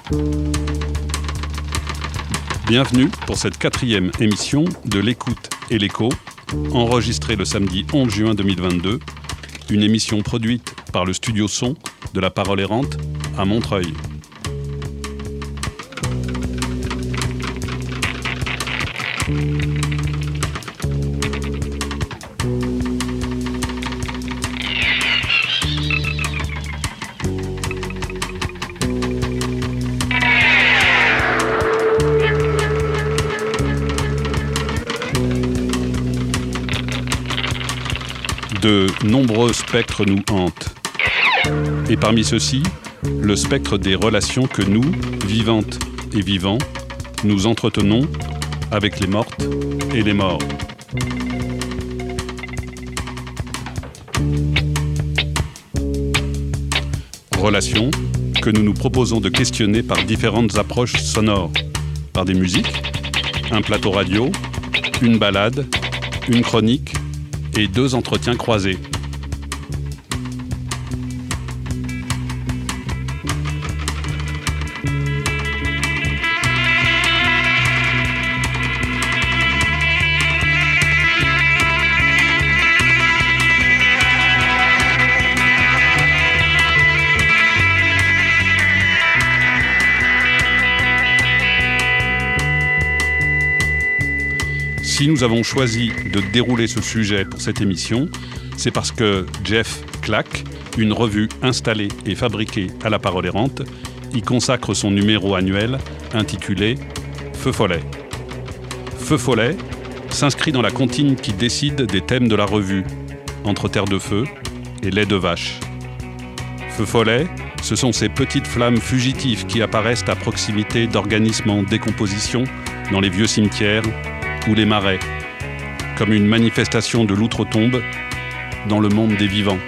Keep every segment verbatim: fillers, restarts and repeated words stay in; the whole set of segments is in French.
Bienvenue pour cette quatrième émission de l'Écoute et l'Écho, enregistrée le samedi onze juin deux mille vingt-deux, une émission produite par le studio son de La Parole Errante à Montreuil. De nombreux spectres nous hantent. Et parmi ceux-ci, le spectre des relations que nous, vivantes et vivants, nous entretenons avec les mortes et les morts. Relations que nous nous proposons de questionner par différentes approches sonores, par des musiques, un plateau radio, une balade, une chronique, et deux entretiens croisés. Si nous avons choisi de dérouler ce sujet pour cette émission, c'est parce que Jeff Clack, une revue installée et fabriquée à La Parole Errante, y consacre son numéro annuel intitulé « Feu follet ». Feu follet s'inscrit dans la comptine qui décide des thèmes de la revue, entre terre de feu et lait de vache. Feu follet, ce sont ces petites flammes fugitives qui apparaissent à proximité d'organismes en décomposition dans les vieux cimetières ou les marais, comme une manifestation de l'outre-tombe dans le monde des vivants.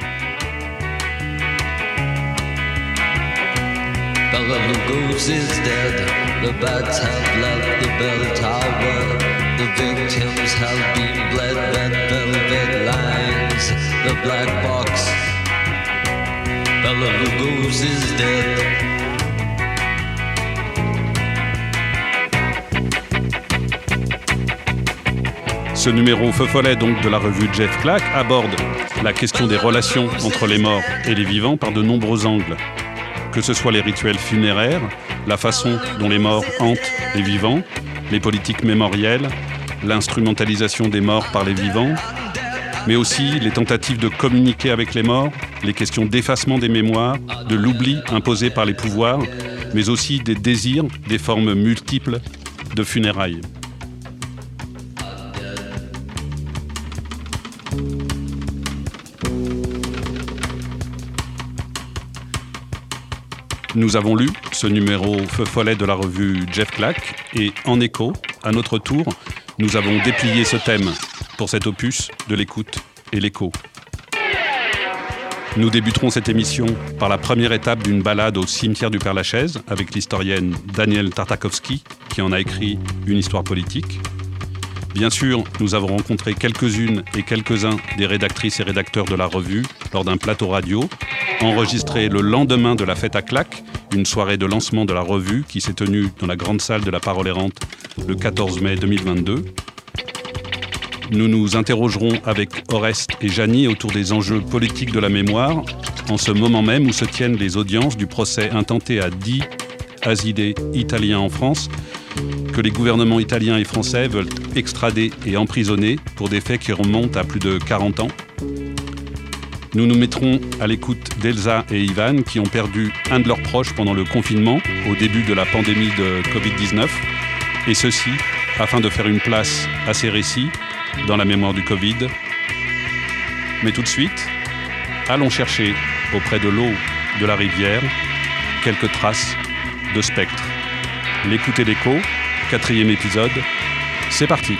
Bela Lugos is dead, the bats have left the bell tower, the victims have been bled, red velvet lines, the black box. Bela Lugos is dead. Ce numéro Feu follet donc de la revue Jeff Clack aborde la question des relations entre les morts et les vivants par de nombreux angles. Que ce soit les rituels funéraires, la façon dont les morts hantent les vivants, les politiques mémorielles, l'instrumentalisation des morts par les vivants, mais aussi les tentatives de communiquer avec les morts, les questions d'effacement des mémoires, de l'oubli imposé par les pouvoirs, mais aussi des désirs, des formes multiples de funérailles. Nous avons lu ce numéro Feu follet de la revue Jeff Clack et en écho, à notre tour, nous avons déplié ce thème pour cet opus de l'écoute et l'écho. Nous débuterons cette émission par la première étape d'une balade au cimetière du Père-Lachaise avec l'historienne Danielle Tartakovsky qui en a écrit une histoire politique. Bien sûr, nous avons rencontré quelques-unes et quelques-uns des rédactrices et rédacteurs de la revue lors d'un plateau radio, enregistré le lendemain de la fête à Clack, une soirée de lancement de la revue qui s'est tenue dans la grande salle de La Parole Errante le quatorze mai deux mille vingt-deux. Nous nous interrogerons avec Oreste et Janie autour des enjeux politiques de la mémoire, en ce moment même où se tiennent les audiences du procès intenté à dix asidés italiens en France, que les gouvernements italiens et français veulent extrader et emprisonner pour des faits qui remontent à plus de quarante ans. Nous nous mettrons à l'écoute d'Elsa et Ivan qui ont perdu un de leurs proches pendant le confinement au début de la pandémie de covid dix-neuf, et ceci afin de faire une place à ces récits dans la mémoire du Covid. Mais tout de suite, allons chercher auprès de l'eau de la rivière quelques traces de spectres. L'écoute et l'écho, quatrième épisode, c'est parti.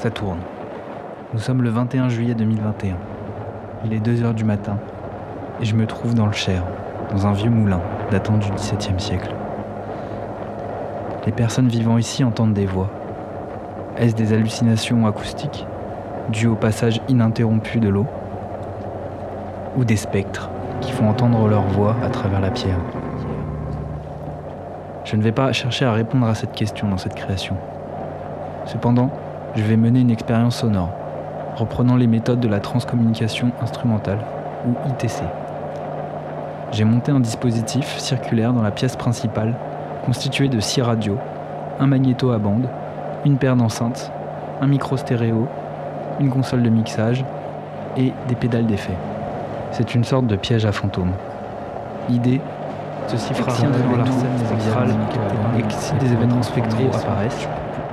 Ça tourne. Nous sommes le vingt et un juillet deux mille vingt et un. Il est deux heures du matin et je me trouve dans le Cher, dans un vieux moulin datant du dix-septième siècle. Les personnes vivant ici entendent des voix. Est-ce des hallucinations acoustiques, dues au passage ininterrompu de l'eau, ou des spectres qui font entendre leur voix à travers la pierre? Je ne vais pas chercher à répondre à cette question dans cette création. Cependant, je vais mener une expérience sonore, reprenant les méthodes de la transcommunication instrumentale, ou I T C. J'ai monté un dispositif circulaire dans la pièce principale, constitué de six radios, un magnéto à bande, une paire d'enceintes, un micro stéréo, une console de mixage et des pédales d'effet. C'est une sorte de piège à fantômes. L'idée, ceci fera dans la scène spectrale et que si des événements spectraux apparaissent,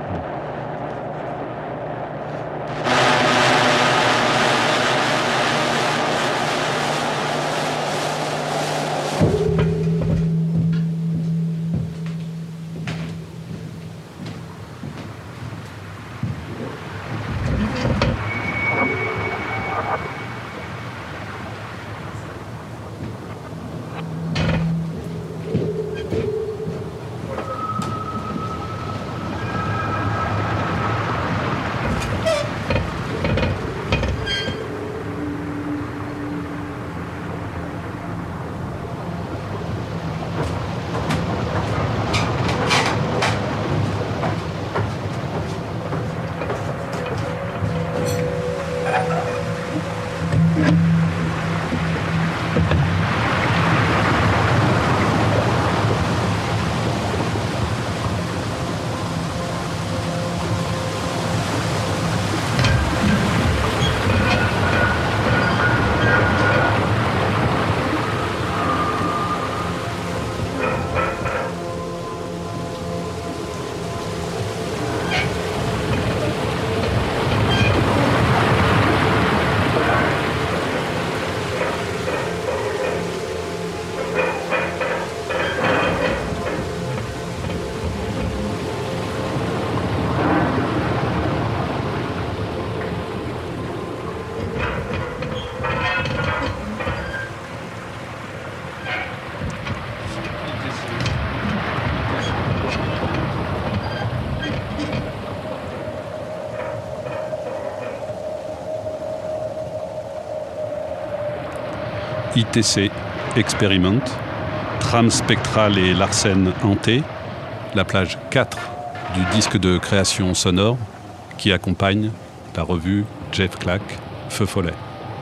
I T C expérimente, trame spectrale et Larsen hantée, la plage quatre du disque de création sonore qui accompagne la revue Jeff Clack, Feu Follet.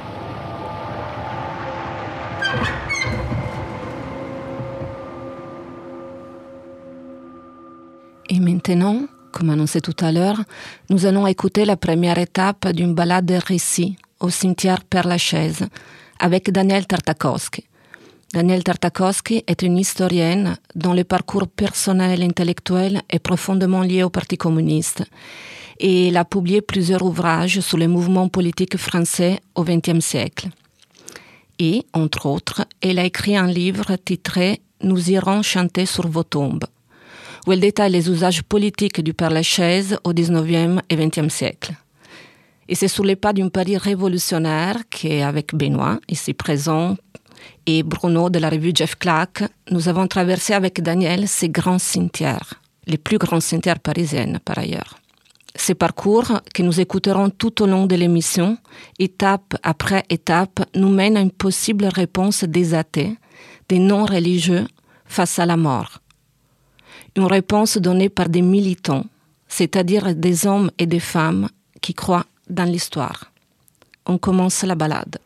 Et maintenant, comme annoncé tout à l'heure, nous allons écouter la première étape d'une balade de récit au cimetière Père-Lachaise avec Danielle Tartakovsky. Danielle Tartakovsky est une historienne dont le parcours personnel et intellectuel est profondément lié au Parti communiste. Et elle a publié plusieurs ouvrages sur les mouvements politiques français au vingtième siècle. Et, entre autres, elle a écrit un livre titré « Nous irons chanter sur vos tombes », où elle détaille les usages politiques du Père-Lachaise au dix-neuvième et vingtième siècle. Et c'est sur les pas d'un Paris révolutionnaire qu'avec Benoît, ici présent, et Bruno de la revue Jeff Clack, nous avons traversé avec Daniel ces grands cimetières, les plus grands cimetières parisiennes par ailleurs. Ces parcours que nous écouterons tout au long de l'émission, étape après étape, nous mènent à une possible réponse des athées, des non-religieux face à la mort. Une réponse donnée par des militants, c'est-à-dire des hommes et des femmes qui croient dans l'histoire. On commence la balade.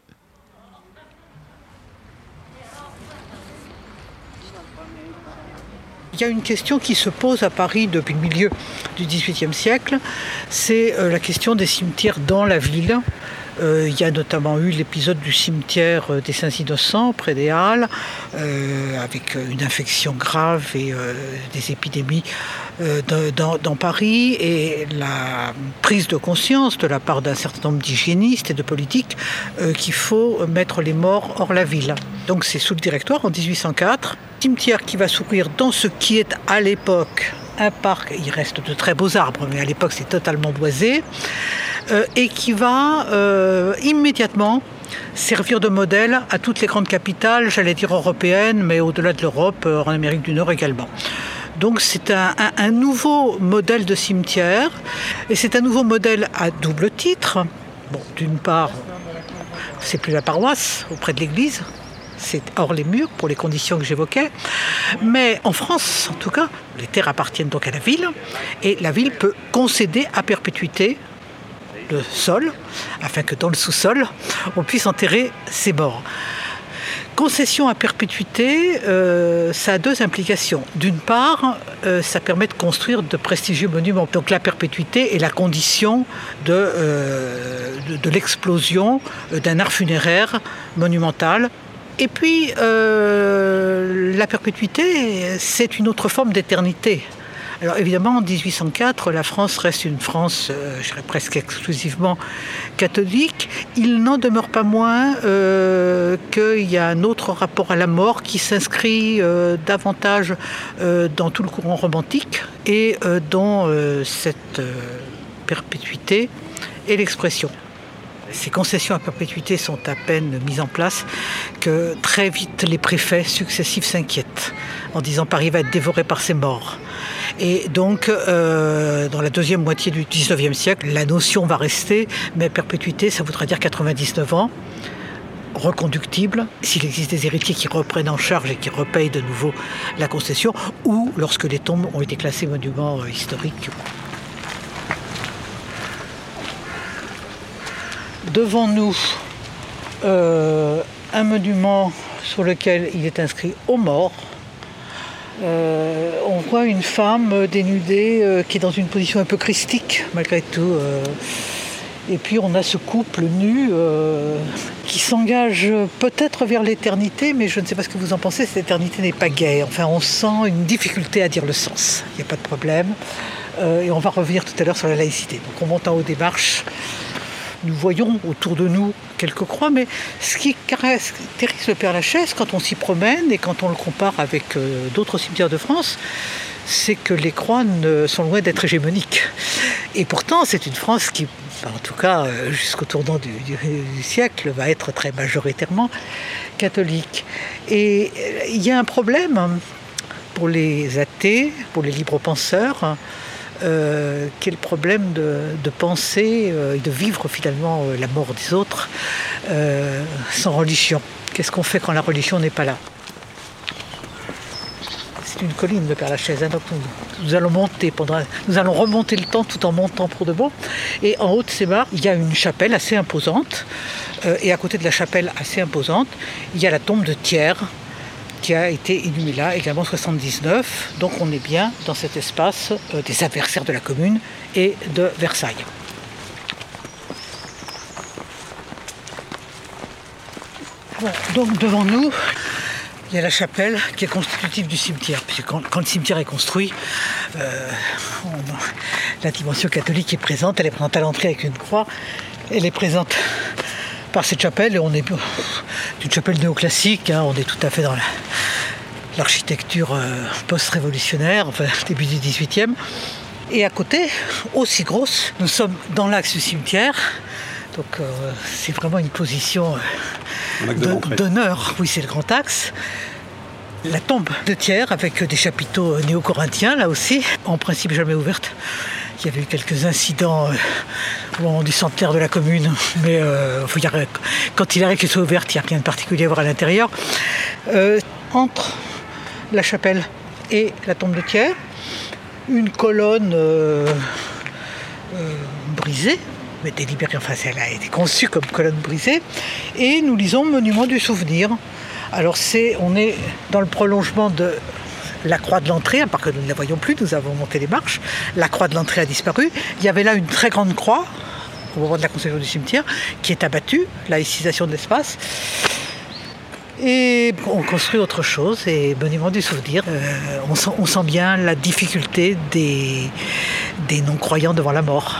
Il y a une question qui se pose à Paris depuis le milieu du dix-huitième siècle, c'est euh, la question des cimetières dans la ville. Euh, il y a notamment eu l'épisode du cimetière des Saints-Innocents près des Halles, euh, avec une infection grave et euh, des épidémies euh, dans, dans Paris, et la prise de conscience de la part d'un certain nombre d'hygiénistes et de politiques euh, qu'il faut mettre les morts hors la ville. Donc c'est sous le Directoire en dix-huit cent quatre, cimetière qui va s'ouvrir dans ce qui est à l'époque un parc, il reste de très beaux arbres, mais à l'époque c'est totalement boisé, euh, et qui va euh, immédiatement servir de modèle à toutes les grandes capitales, j'allais dire européennes, mais au-delà de l'Europe, en Amérique du Nord également. Donc c'est un, un, un nouveau modèle de cimetière, et c'est un nouveau modèle à double titre. Bon, d'une part, c'est plus la paroisse auprès de l'église, c'est hors les murs pour les conditions que j'évoquais, mais en France, en tout cas, les terres appartiennent donc à la ville, et la ville peut concéder à perpétuité le sol, afin que dans le sous-sol, on puisse enterrer ses morts. Concession à perpétuité, euh, ça a deux implications. D'une part, euh, ça permet de construire de prestigieux monuments. Donc la perpétuité est la condition de, euh, de, de l'explosion d'un art funéraire monumental. Et puis, euh, la perpétuité, c'est une autre forme d'éternité. Alors évidemment, en dix-huit cent quatre, la France reste une France, euh, je dirais presque exclusivement catholique. Il n'en demeure pas moins euh, qu'il y a un autre rapport à la mort qui s'inscrit euh, davantage euh, dans tout le courant romantique et euh, dont euh, cette euh, perpétuité est l'expression. Ces concessions à perpétuité sont à peine mises en place que très vite les préfets successifs s'inquiètent en disant Paris va être dévoré par ses morts. Et donc, euh, dans la deuxième moitié du dix-neuvième siècle, la notion va rester, mais perpétuité, ça voudra dire quatre-vingt-dix-neuf ans, reconductible, s'il existe des héritiers qui reprennent en charge et qui repayent de nouveau la concession, ou lorsque les tombes ont été classées monuments euh, historiques. Devant nous, euh, un monument sur lequel il est inscrit « Aux morts ». Euh, on voit une femme dénudée euh, qui est dans une position un peu christique, malgré tout. Euh, et puis on a ce couple nu euh, qui s'engage peut-être vers l'éternité, mais je ne sais pas ce que vous en pensez, cette éternité n'est pas gaie. Enfin, on sent une difficulté à dire le sens, il n'y a pas de problème. Euh, et on va revenir tout à l'heure sur la laïcité. Donc on monte en haut des marches. Nous voyons autour de nous quelques croix, mais ce qui caractérise le Père-Lachaise, quand on s'y promène et quand on le compare avec euh, d'autres cimetières de France, c'est que les croix ne sont loin d'être hégémoniques. Et pourtant, c'est une France qui, en tout cas euh, jusqu'au tournant du, du, du siècle, va être très majoritairement catholique. Et euh, il y a un problème pour les athées, pour les libres penseurs, Euh, qui est le problème de, de penser euh, et de vivre finalement euh, la mort des autres euh, sans religion. Qu'est-ce qu'on fait quand la religion n'est pas là? C'est une colline de Père-Lachaise, hein, donc nous, nous allons monter pendant, nous allons remonter le temps tout en montant pour de bon. Et en haut de ces marches, il y a une chapelle assez imposante, euh, et à côté de la chapelle assez imposante, il y a la tombe de Thiers, qui a été inhumé là également en soixante-dix-neuf. Donc on est bien dans cet espace euh, des adversaires de la Commune et de Versailles. Bon, donc devant nous, il y a la chapelle qui est constitutive du cimetière. Puisque quand, quand le cimetière est construit, euh, on, la dimension catholique est présente. Elle est présente à l'entrée avec une croix. Elle est présente par cette chapelle, et on est d'une chapelle néoclassique, hein, on est tout à fait dans la, l'architecture euh, post-révolutionnaire, enfin début du dix-huitième. Et à côté, aussi grosse, nous sommes dans l'axe du cimetière, donc euh, c'est vraiment une position euh, de, d'honneur, oui c'est le grand axe. La tombe de Thiers avec des chapiteaux néo-corinthiens là aussi, en principe jamais ouverte. Il y avait eu quelques incidents euh, au moment du centenaire de la Commune, mais euh, faut dire, quand il arrive qu'elle soit ouverte, il n'y a rien de particulier à voir à l'intérieur. Euh, entre la chapelle et la tombe de Thiers, une colonne euh, euh, brisée, mais délibérée, enfin elle a été conçue comme colonne brisée, et nous lisons Monument du souvenir. Alors c'est, on est dans le prolongement de la croix de l'entrée, à part que nous ne la voyons plus, nous avons monté les marches, la croix de l'entrée a disparu. Il y avait là une très grande croix, au moment de la construction du cimetière, qui est abattue, laïcisation de l'espace. Et on construit autre chose, et Monument du souvenir, euh, on, sent, on sent bien la difficulté des, des non-croyants devant la mort.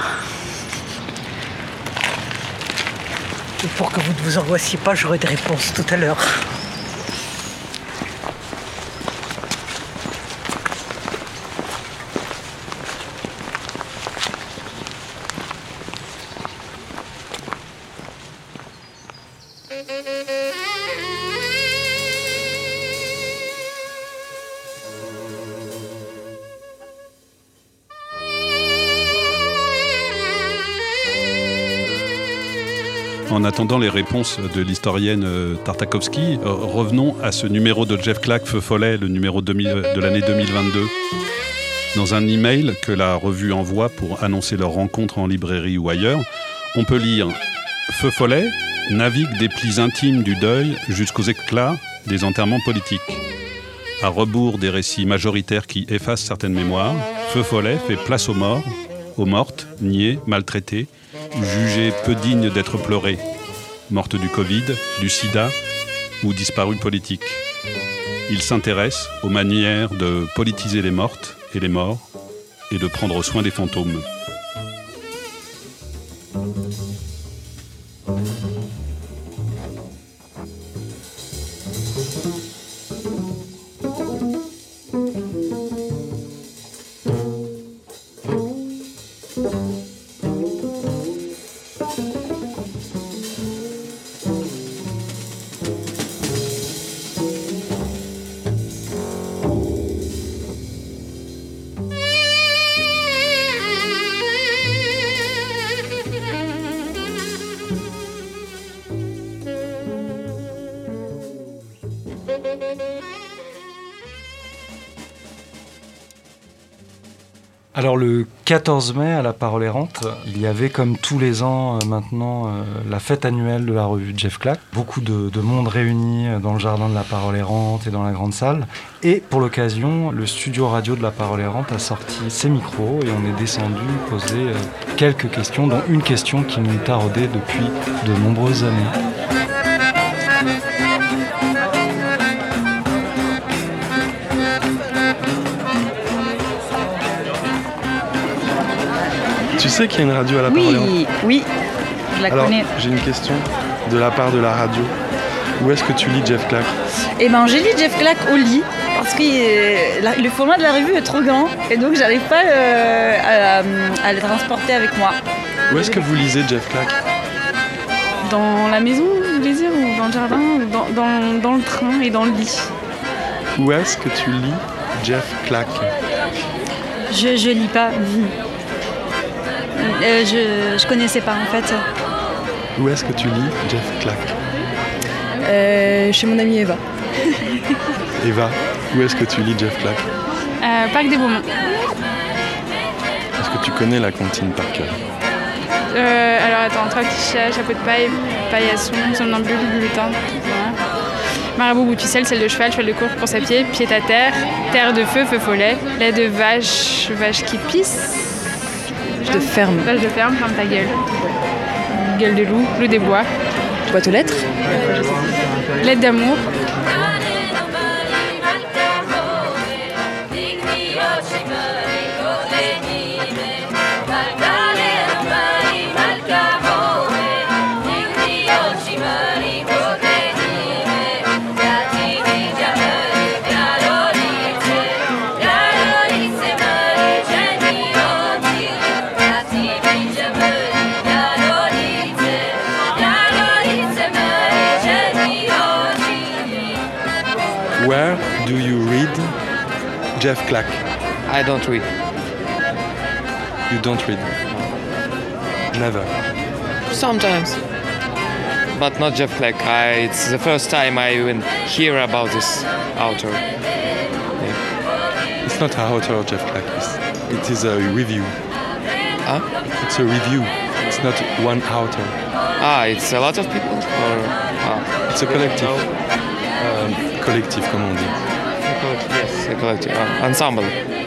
Et pour que vous ne vous angoissiez pas, j'aurai des réponses tout à l'heure. En attendant les réponses de l'historienne Tartakovsky, revenons à ce numéro de Jeff Clack, Feu Follet, le numéro deux mille, de l'année deux mille vingt-deux. Dans un email que la revue envoie pour annoncer leur rencontre en librairie ou ailleurs, on peut lire « Feu Follet navigue des plis intimes du deuil jusqu'aux éclats des enterrements politiques. À rebours des récits majoritaires qui effacent certaines mémoires, Feu Follet fait place aux morts, aux mortes, niées, maltraitées, jugées peu dignes d'être pleurées, mortes du Covid, du sida ou disparues politiques. Il s'intéresse aux manières de politiser les mortes et les morts et de prendre soin des fantômes. » Alors le quatorze mai, à la Parole Errante, il y avait comme tous les ans euh, maintenant euh, la fête annuelle de la revue de Jeff Clack. Beaucoup de, de monde réuni dans le jardin de la Parole Errante et dans la grande salle. Et pour l'occasion, le studio radio de la Parole Errante a sorti ses micros et on est descendu poser euh, quelques questions, dont une question qui nous taraudait depuis de nombreuses années. Tu sais qu'il y a une radio à la Parole Errante ? Oui, oui, je la Alors, connais. J'ai une question de la part de la radio. Où est-ce que tu lis Jeff Clack ? Eh ben, j'ai lu Jeff Clack au lit parce que euh, la- le format de la revue est trop grand et donc j'arrive pas euh, à, à le transporter avec moi. Où est-ce que vous lisez Jeff Clack ? Dans la maison, vous voulez dire, ou dans le jardin, ou dans, dans, dans le train et dans le lit. Où est-ce que tu lis Jeff Clack ? Je, je lis pas. Euh, je, je connaissais pas en fait. Où est-ce que tu lis Jeff Clack ? Euh, chez mon amie Eva. Eva, où est-ce que tu lis Jeff Clack ? Euh, Parc des Beaumont. Est-ce que tu connais la comptine par cœur ? Euh, alors attends, trois clichés, chapeau de paille, paillasson, somnambule, bulletin. Voilà. Marabout, bout de ficelle, selle de cheval, cheval de course, course à pied, pied à terre, terre de feu, feu follet, lait de vache, vache qui pisse. De ferme. Vache de ferme, ferme ta gueule. Gueule de loup, loup des bois. Boîte aux lettres. Lettre d'amour. Where do you read Jeff Clack? I don't read. You don't read? Never. Sometimes. But not Jeff Clack. I, it's the first time I even hear about this author. Yeah. It's not an author, Jeff Clack. It's, it is a review. Huh? It's a review. It's not one author. Ah, it's a lot of people? Or, ah. It's a collective. Um, collective, comme on dit. A collective, yes, a collective. Ah, ensemble.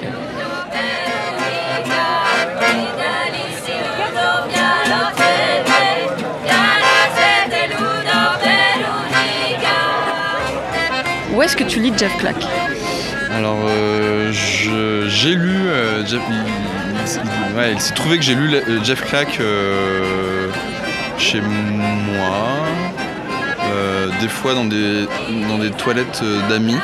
Où est-ce que tu lis Jeff Clack? Alors, euh, je- j'ai lu euh, Jeff. Il, il- ouais, il s'est trouvé que j'ai lu le- Jeff Clack euh, chez moi, euh, des fois dans des, dans des toilettes d'amis,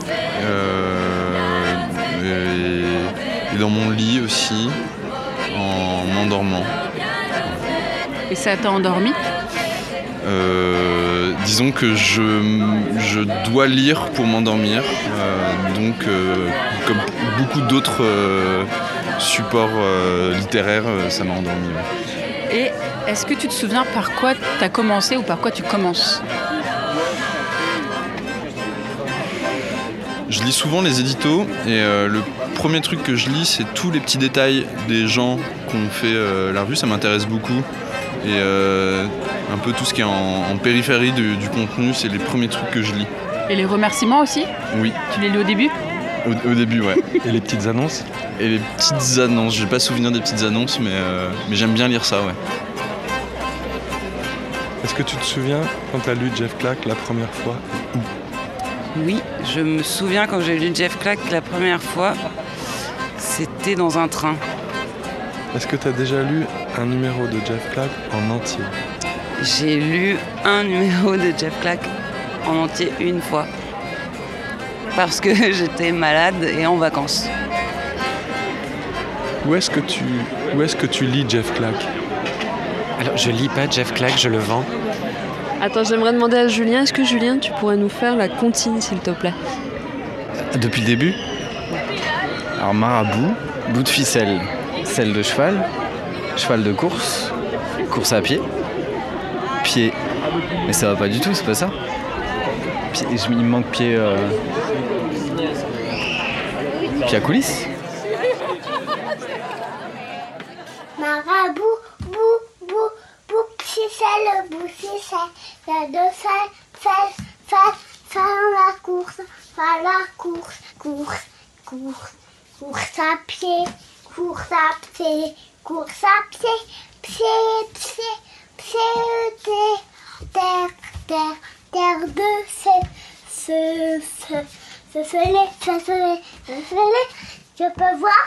euh, et, et dans mon lit aussi, en m'endormant. Et ça t'a endormi? Euh, disons que je, je dois lire pour m'endormir, euh, donc euh, comme beaucoup d'autres euh, supports euh, littéraires, euh, ça m'a endormi. Ouais. Et Est-ce que tu te souviens par quoi tu as commencé ou par quoi tu commences ? Je lis souvent les éditos et euh, le premier truc que je lis, c'est tous les petits détails des gens qui ont fait euh, la revue. Ça m'intéresse beaucoup. Et euh, un peu tout ce qui est en, en périphérie du, du contenu, c'est les premiers trucs que je lis. Et les remerciements aussi ? Oui. Tu les lis au début ? Au, au début, ouais. Et les petites annonces ? Et les petites annonces. J'ai pas souvenir des petites annonces, mais, euh, mais j'aime bien lire ça, ouais. Est-ce que tu te souviens quand tu as lu Jeff Clack la première fois ? Oui, je me souviens quand j'ai lu Jeff Clack la première fois, c'était dans un train. Est-ce que tu as déjà lu un numéro de Jeff Clack en entier ? J'ai lu un numéro de Jeff Clack en entier une fois. Parce que j'étais malade et en vacances. Où est-ce que tu, où est-ce que tu lis Jeff Clack ? Alors, je lis pas Jeff Clack, je le vends. Attends, j'aimerais demander à Julien, est-ce que Julien, tu pourrais nous faire la comptine, s'il te plaît ? Depuis le début ? Alors, marabout, bout de ficelle, selle de cheval, cheval de course, course à pied, pied. Mais ça va pas du tout, c'est pas ça ? Pied, il me manque pied... Euh... Pied à coulisses. Marabout, bout, bout, bout, ficelle, bout, ficelle, la de face, face, face, face la course, face la course, course, course, course à pied, course à pied, course à pied, pied, pied, pied, terre, terre, terre, terre de feu, feu, feu, feu, feu, feu, feu, feu, je peux voir.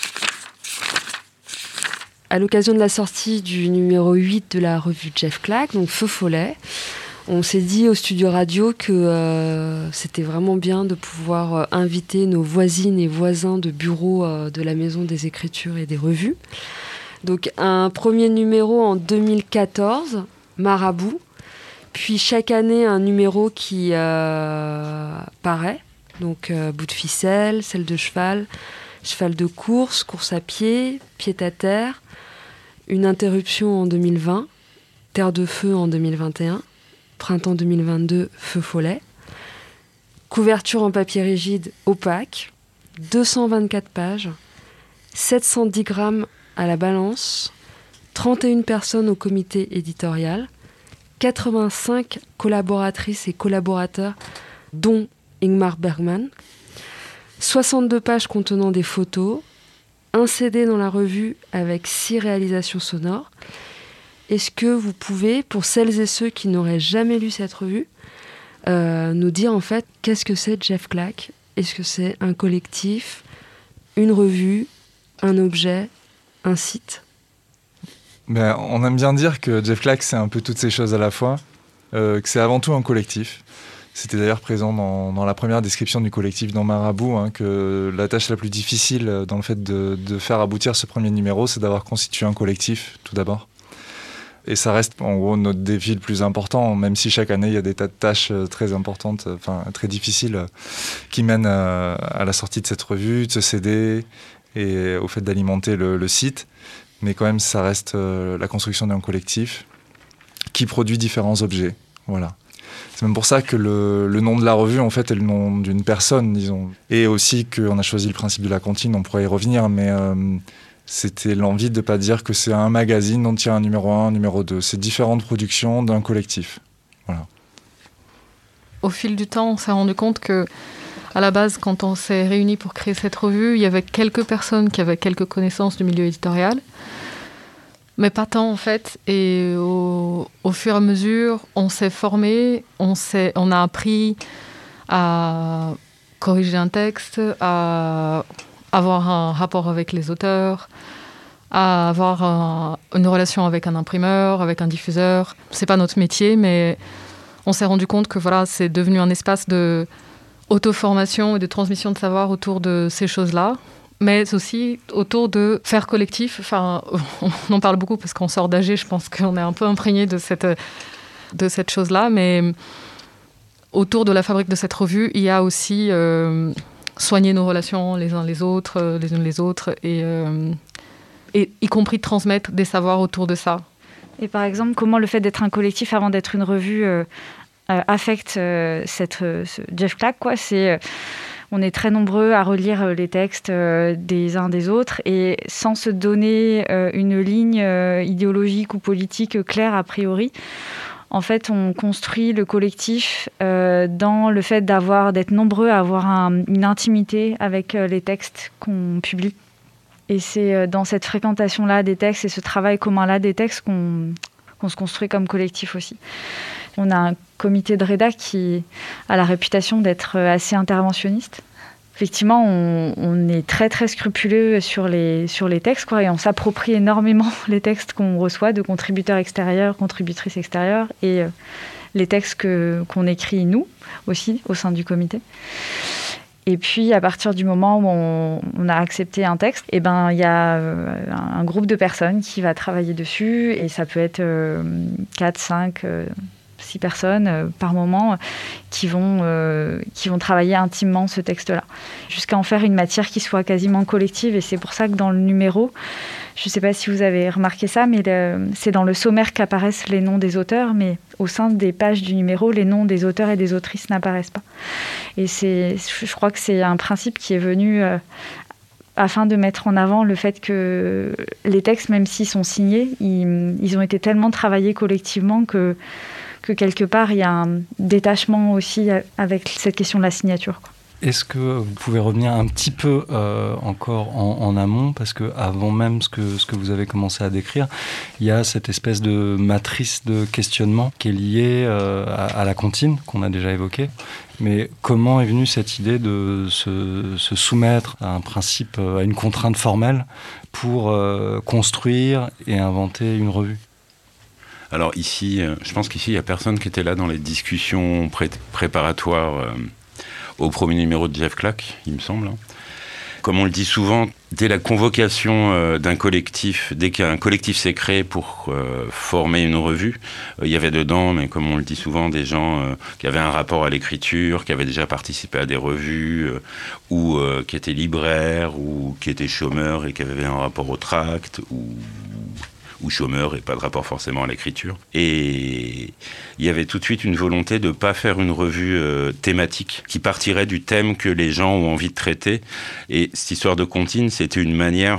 À l'occasion de la sortie du numéro huit de la revue Jeff Clack, donc Feu Follet, on s'est dit au studio radio que euh, c'était vraiment bien de pouvoir euh, inviter nos voisines et voisins de bureau euh, de la Maison des Écritures et des Revues. Donc un premier numéro en deux mille quatorze, Marabout, puis chaque année un numéro qui euh, paraît, donc euh, bout de ficelle, selle de cheval, cheval de course, course à pied, pied à terre, une interruption en deux mille vingt, Terre de feu en deux mille vingt et un, printemps deux mille vingt-deux, Feu Follet, couverture en papier rigide opaque, deux cent vingt-quatre pages, sept cent dix grammes à la balance, trente et une personnes au comité éditorial, quatre-vingt-cinq collaboratrices et collaborateurs, dont Ingmar Bergman, soixante-deux pages contenant des photos, un C D dans la revue avec six réalisations sonores. Est-ce que vous pouvez, pour celles et ceux qui n'auraient jamais lu cette revue, euh, nous dire en fait qu'est-ce que c'est Jeff Clack ? Est-ce que c'est un collectif, une revue, un objet, un site ? Ben, on aime bien dire que Jeff Clack, c'est un peu toutes ces choses à la fois, euh, que c'est avant tout un collectif. C'était d'ailleurs présent dans, dans la première description du collectif dans Marabout, hein, que la tâche la plus difficile dans le fait de, de faire aboutir ce premier numéro, c'est d'avoir constitué un collectif, tout d'abord. Et ça reste en gros notre défi le plus important, même si chaque année il y a des tas de tâches très importantes, enfin très difficiles, qui mènent à, à la sortie de cette revue, de ce C D, et au fait d'alimenter le, le site. Mais quand même, ça reste euh, la construction d'un collectif qui produit différents objets. Voilà. C'est même pour ça que le, le nom de la revue, en fait, est le nom d'une personne, disons. Et aussi qu'on a choisi le principe de la comptine, on pourrait y revenir, mais euh, c'était l'envie de ne pas dire que c'est un magazine, on tient un numéro un, un numéro deux. C'est différentes productions d'un collectif. Voilà. Au fil du temps, on s'est rendu compte que, à la base, quand on s'est réunis pour créer cette revue, il y avait quelques personnes qui avaient quelques connaissances du milieu éditorial. Mais pas tant, en fait. Et au, au fur et à mesure, on s'est formé, on, s'est, on a appris à corriger un texte, à avoir un rapport avec les auteurs, à avoir un, une relation avec un imprimeur, avec un diffuseur. C'est pas notre métier, mais on s'est rendu compte que voilà, c'est devenu un espace de auto-formation et de transmission de savoir autour de ces choses-là, mais aussi autour de faire collectif. Enfin, on en parle beaucoup parce qu'on sort d'A G, je pense qu'on est un peu imprégné de cette, de cette chose-là, mais autour de la fabrique de cette revue, il y a aussi euh, soigner nos relations les uns les autres, les unes les autres, et, euh, et y compris transmettre des savoirs autour de ça. Et par exemple, comment le fait d'être un collectif avant d'être une revue euh, euh, affecte euh, cette, euh, ce Jeff Clack, quoi. C'est, euh, on est très nombreux à relire les textes euh, des uns des autres et sans se donner euh, une ligne euh, idéologique ou politique claire a priori. En fait, on construit le collectif euh, dans le fait d'avoir, d'être nombreux à avoir un, une intimité avec euh, les textes qu'on publie. Et c'est euh, dans cette fréquentation-là des textes et ce travail commun-là des textes qu'on, qu'on se construit comme collectif aussi. On a un comité de rédac qui a la réputation d'être assez interventionniste. Effectivement, on, on est très très scrupuleux sur les, sur les textes, quoi, et on s'approprie énormément les textes qu'on reçoit de contributeurs extérieurs, contributrices extérieures, et euh, les textes que, qu'on écrit nous aussi au sein du comité. Et puis, à partir du moment où on, on a accepté un texte, eh ben, il y a euh, un groupe de personnes qui va travailler dessus, et ça peut être euh, quatre, cinq... Euh, six personnes euh, par moment euh, qui, vont, euh, qui vont travailler intimement ce texte-là, jusqu'à en faire une matière qui soit quasiment collective. Et c'est pour ça que dans le numéro, je ne sais pas si vous avez remarqué ça, mais le, c'est dans le sommaire qu'apparaissent les noms des auteurs, mais au sein des pages du numéro, les noms des auteurs et des autrices n'apparaissent pas. Et c'est, je crois que c'est un principe qui est venu... Euh, afin de mettre en avant le fait que les textes, même s'ils sont signés, ils, ils ont été tellement travaillés collectivement que que quelque part, il y a un détachement aussi avec cette question de la signature, quoi. Est-ce que vous pouvez revenir un petit peu euh, encore en, en amont, parce qu'avant même ce que, ce que vous avez commencé à décrire, il y a cette espèce de matrice de questionnement qui est liée euh, à, à la comptine, qu'on a déjà évoquée. Mais comment est venue cette idée de se, se soumettre à un principe, à une contrainte formelle pour euh, construire et inventer une revue ? Alors ici, je pense qu'ici, il n'y a personne qui était là dans les discussions pré- préparatoires euh, au premier numéro de Jeff Clack, il me semble. Comme on le dit souvent, dès la convocation euh, d'un collectif, dès qu'un collectif s'est créé pour euh, former une revue, euh, il y avait dedans, mais comme on le dit souvent, des gens euh, qui avaient un rapport à l'écriture, qui avaient déjà participé à des revues, euh, ou euh, qui étaient libraires, ou qui étaient chômeurs et qui avaient un rapport au tract, ou... ou chômeurs et pas de rapport forcément à l'écriture. Et il y avait tout de suite une volonté de ne pas faire une revue euh, thématique qui partirait du thème que les gens ont envie de traiter. Et cette histoire de comptine, c'était une manière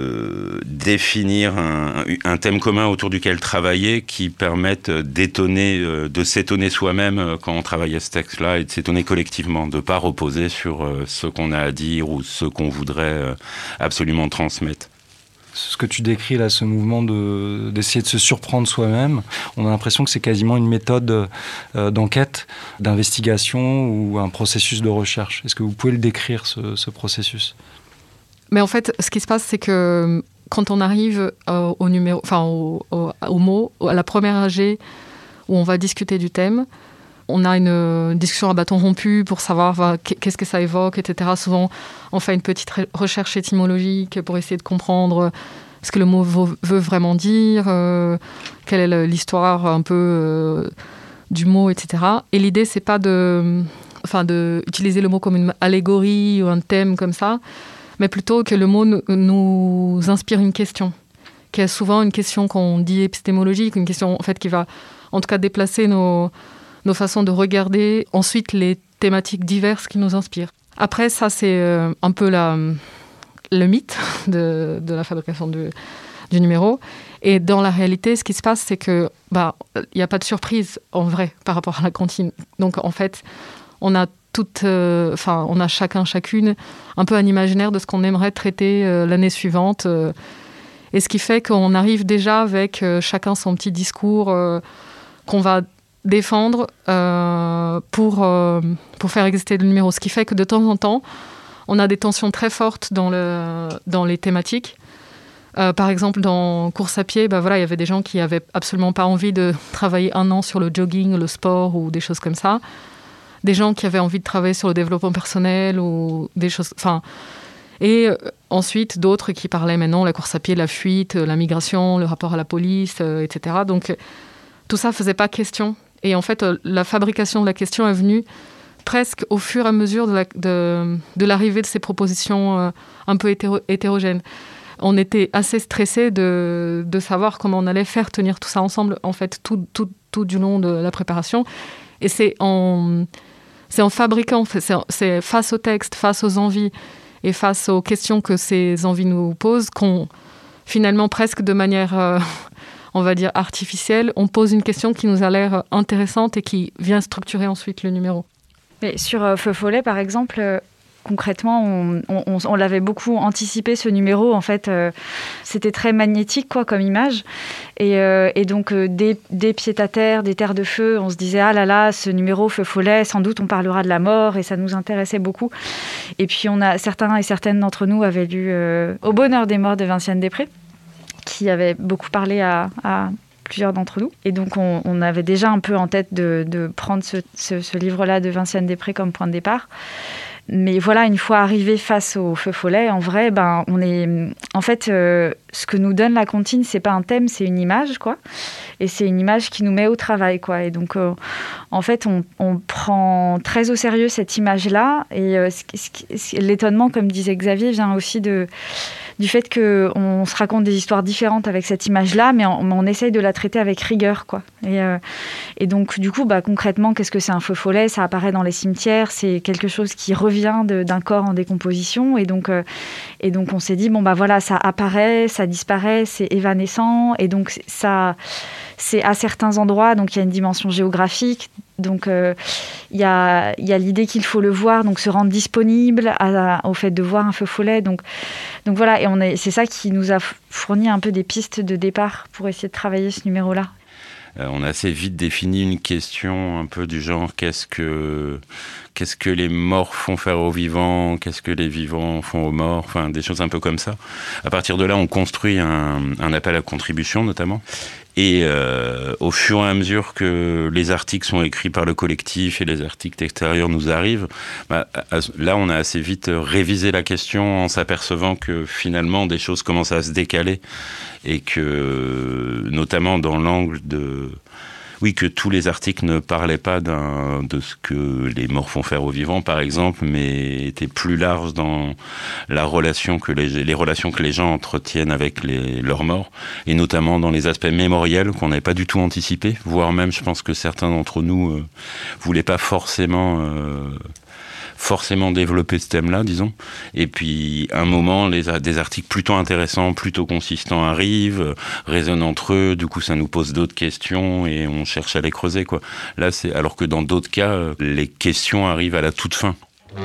de définir un, un thème commun autour duquel travailler qui permette d'étonner, euh, de s'étonner soi-même quand on travaillait ce texte-là et de s'étonner collectivement, de ne pas reposer sur euh, ce qu'on a à dire ou ce qu'on voudrait euh, absolument transmettre. Ce que tu décris là, ce mouvement de, d'essayer de se surprendre soi-même, on a l'impression que c'est quasiment une méthode euh, d'enquête, d'investigation ou un processus de recherche. Est-ce que vous pouvez le décrire, ce, ce processus ? Mais en fait, ce qui se passe, c'est que quand on arrive euh, au numéro, enfin au, au, au mot, à la première A G où on va discuter du thème, on a une discussion à bâton rompu pour savoir bah, qu'est-ce que ça évoque, et cetera. Souvent, on fait une petite recherche étymologique pour essayer de comprendre ce que le mot veut vraiment dire, euh, quelle est l'histoire un peu euh, du mot, et cetera. Et l'idée, c'est pas de, enfin, de utiliser le mot comme une allégorie ou un thème comme ça, mais plutôt que le mot nous, nous inspire une question, qui est souvent une question qu'on dit épistémologique, une question en fait qui va, en tout cas, déplacer nos nos façons de regarder, ensuite les thématiques diverses qui nous inspirent. Après, ça, c'est euh, un peu la, le mythe de, de la fabrication du, du numéro. Et dans la réalité, ce qui se passe, c'est que bah, il n'y a pas de surprise, en vrai, par rapport à la comptine. Donc, en fait, on a toutes, euh, enfin, on a chacun, chacune, un peu un imaginaire de ce qu'on aimerait traiter euh, l'année suivante. Euh, et ce qui fait qu'on arrive déjà avec euh, chacun son petit discours euh, qu'on va défendre euh, pour, euh, pour faire exister le numéro. Ce qui fait que de temps en temps, on a des tensions très fortes dans, le, dans les thématiques. Euh, par exemple, dans Course à pied, bah voilà, il y avait des gens qui n'avaient absolument pas envie de travailler un an sur le jogging, le sport ou des choses comme ça. Des gens qui avaient envie de travailler sur le développement personnel ou des choses... Enfin, et euh, ensuite, d'autres qui parlaient maintenant la course à pied, la fuite, la migration, le rapport à la police, euh, et cetera. Donc, tout ça ne faisait pas question. Et en fait, la fabrication de la question est venue presque au fur et à mesure de, la, de, de l'arrivée de ces propositions euh, un peu hétéro, hétérogènes. on était assez stressés de, de savoir comment on allait faire tenir tout ça ensemble, en fait, tout, tout, tout du long de la préparation. Et c'est en, c'est en fabriquant, c'est, c'est face au texte, face aux envies et face aux questions que ces envies nous posent, qu'on, finalement, presque de manière, euh, on va dire, artificielle, on pose une question qui nous a l'air intéressante et qui vient structurer ensuite le numéro. Mais sur euh, Feu Follet, par exemple... Euh... Concrètement, on, on, on l'avait beaucoup anticipé, ce numéro. En fait, euh, c'était très magnétique, quoi, comme image. Et, euh, et donc, euh, des, des pieds-à-terre, des terres de feu, on se disait, ah là là, ce numéro Feu Follet, sans doute on parlera de la mort, et ça nous intéressait beaucoup. Et puis, on a, certains et certaines d'entre nous avaient lu euh, Au bonheur des morts de Vinciane Després, qui avait beaucoup parlé à... à plusieurs d'entre nous. Et donc, on, on avait déjà un peu en tête de, de prendre ce, ce, ce livre-là de Vinciane Després comme point de départ. Mais voilà, une fois arrivé face au Feu Follet, en vrai, ben, on est... En fait, euh, ce que nous donne la comptine, c'est pas un thème, c'est une image, quoi. Et c'est une image qui nous met au travail, quoi. Et donc, euh, en fait, on, on prend très au sérieux cette image-là. Et euh, ce, ce, l'étonnement, comme disait Xavier, vient aussi de... du fait qu'on se raconte des histoires différentes avec cette image-là, mais on, on essaye de la traiter avec rigueur, quoi. Et, euh, et donc, du coup, bah, concrètement, qu'est-ce que c'est un feu follet ? Ça apparaît dans les cimetières, c'est quelque chose qui revient de, d'un corps en décomposition. Et donc, euh, et donc, on s'est dit, bon, bah voilà, ça apparaît, ça disparaît, c'est évanescent. Et donc, ça, c'est à certains endroits, donc il y a une dimension géographique. Donc, il euh, y, a, y a l'idée qu'il faut le voir, donc se rendre disponible à, à, au fait de voir un feu follet. Donc, donc voilà, et on est, c'est ça qui nous a fourni un peu des pistes de départ pour essayer de travailler ce numéro-là. Euh, on a assez vite défini une question un peu du genre qu'est-ce que, qu'est-ce que les morts font faire aux vivants, qu'est-ce que les vivants font aux morts, enfin des choses un peu comme ça. À partir de là, on construit un, un appel à contribution notamment. Et euh, au fur et à mesure que les articles sont écrits par le collectif et les articles extérieurs nous arrivent, bah, là on a assez vite révisé la question en s'apercevant que finalement des choses commencent à se décaler et que notamment dans l'angle de... Oui, que tous les articles ne parlaient pas d'un, de ce que les morts font faire aux vivants, par exemple, mais étaient plus larges dans la relation que les, les relations que les gens entretiennent avec les, leurs morts, et notamment dans les aspects mémoriels qu'on n'avait pas du tout anticipés, voire même, je pense que certains d'entre nous euh, voulaient pas forcément... Euh, forcément développer ce thème-là, disons. Et puis, à un moment, les, des articles plutôt intéressants, plutôt consistants arrivent, résonnent entre eux, du coup, ça nous pose d'autres questions et on cherche à les creuser, quoi. Là, c'est, alors que dans d'autres cas, les questions arrivent à la toute fin.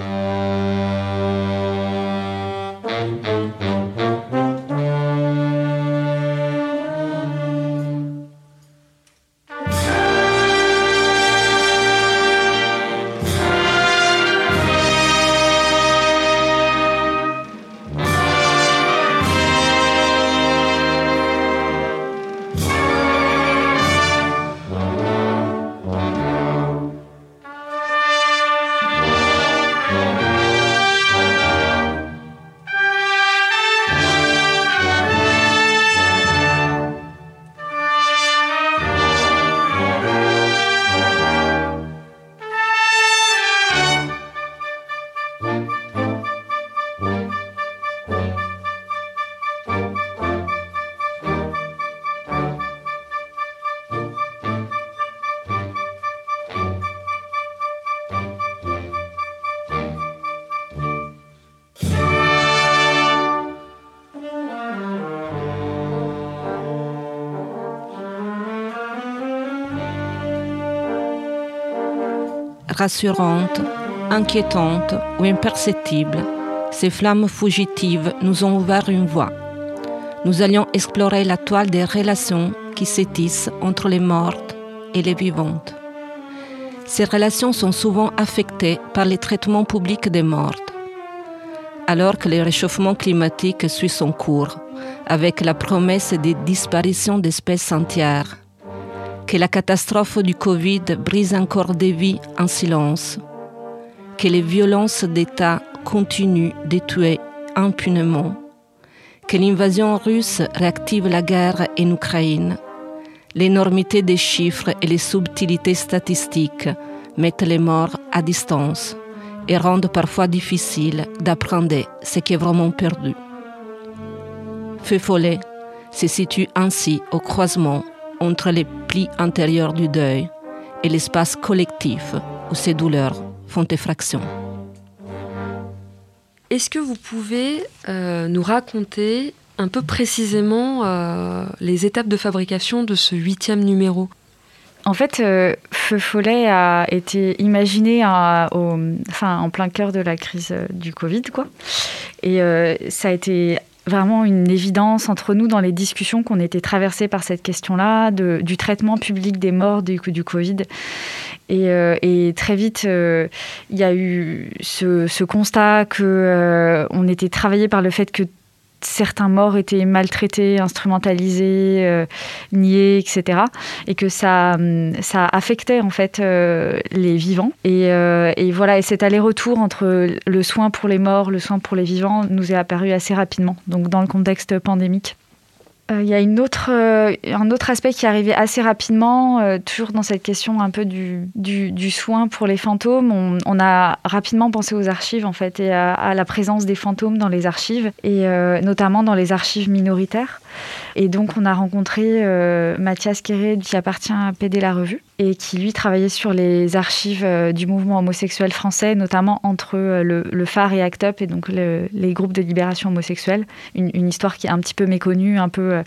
Rassurantes, inquiétantes ou imperceptibles, ces flammes fugitives nous ont ouvert une voie. Nous allions explorer la toile des relations qui s'étissent entre les mortes et les vivantes. Ces relations sont souvent affectées par les traitements publics des mortes. Alors que le réchauffement climatique suit son cours, avec la promesse de disparition d'espèces entières, que la catastrophe du Covid brise encore des vies en silence, que les violences d'État continuent de tuer impunément, que l'invasion russe réactive la guerre en Ukraine, l'énormité des chiffres et les subtilités statistiques mettent les morts à distance et rendent parfois difficile d'apprendre ce qui est vraiment perdu. Feu Follet se situe ainsi au croisement entre les plis intérieurs du deuil et l'espace collectif où ces douleurs font effraction. Est-ce que vous pouvez euh, nous raconter un peu précisément euh, les étapes de fabrication de ce huitième numéro ? En fait, euh, Feu Follet a été imaginé à, au, enfin, en plein cœur de la crise du Covid, quoi. Et euh, ça a été vraiment une évidence entre nous dans les discussions qu'on était traversés par cette question-là, de, du traitement public des morts du, du Covid. Et, euh, et très vite, il euh, y a eu ce, ce constat qu'on euh, était travaillé par le fait que certains morts étaient maltraités, instrumentalisés, euh, niés, et cetera. Et que ça, ça affectait en fait euh, les vivants. Et, euh, et voilà, et cet aller-retour entre le soin pour les morts, le soin pour les vivants, nous est apparu assez rapidement. Donc dans le contexte pandémique. Il euh, y a une autre, euh, un autre aspect qui est arrivé assez rapidement, euh, toujours dans cette question un peu du, du, du soin pour les fantômes. On, on a rapidement pensé aux archives en fait, et à, à la présence des fantômes dans les archives, et euh, notamment dans les archives minoritaires. Et donc on a rencontré euh, Mathias Quéré, qui appartient à P D La Revue, et qui lui travaillait sur les archives euh, du mouvement homosexuel français, notamment entre euh, le, le Phare et ACT UP, et donc le, les groupes de libération homosexuelle. Une, une histoire qui est un petit peu méconnue, un peu... Euh,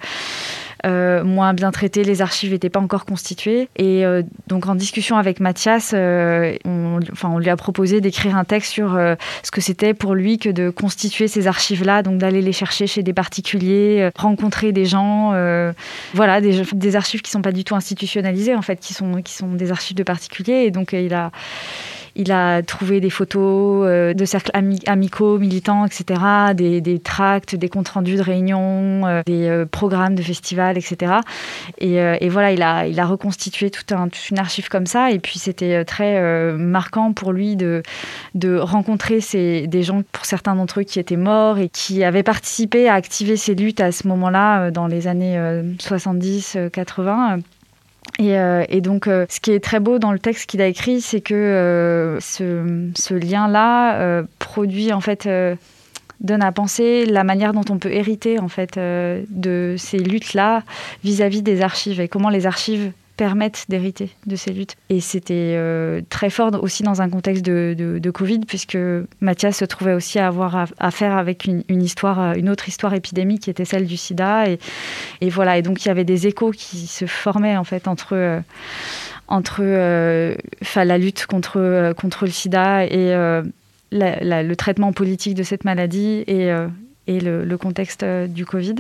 Euh, moins bien traité, les archives n'étaient pas encore constituées. Et euh, donc en discussion avec Mathias, euh, on, enfin, on lui a proposé d'écrire un texte sur euh, ce que c'était pour lui que de constituer ces archives-là, donc d'aller les chercher chez des particuliers, euh, rencontrer des gens, euh, voilà, des, des archives qui ne sont pas du tout institutionnalisées, en fait, qui sont, qui sont des archives de particuliers. Et donc euh, il a... Il a trouvé des photos euh, de cercles ami- amicaux, militants, et cetera, des, des tracts, des comptes rendus de réunions, euh, des euh, programmes de festivals, et cetera. Et, euh, et voilà, il a, il a reconstitué tout un, toute une archive comme ça. Et puis, c'était très euh, marquant pour lui de, de rencontrer ces, des gens, pour certains d'entre eux, qui étaient morts et qui avaient participé à activer ces luttes à ce moment-là, euh, dans les années euh, soixante-dix quatre-vingts. Et, euh, et donc, euh, ce qui est très beau dans le texte qu'il a écrit, c'est que euh, ce, ce lien-là euh, produit, en fait, euh, donne à penser la manière dont on peut hériter, en fait, euh, de ces luttes-là vis-à-vis des archives et comment les archives permettent d'hériter de ces luttes. Et c'était euh, très fort aussi dans un contexte de, de, de Covid, puisque Mathias se trouvait aussi à avoir à, à faire avec une, une histoire, une autre histoire épidémique qui était celle du sida. Et, et voilà. Et donc il y avait des échos qui se formaient en fait entre euh, entre euh, la lutte contre euh, contre le sida et euh, la, la, le traitement politique de cette maladie et euh, et le, le contexte euh, du Covid.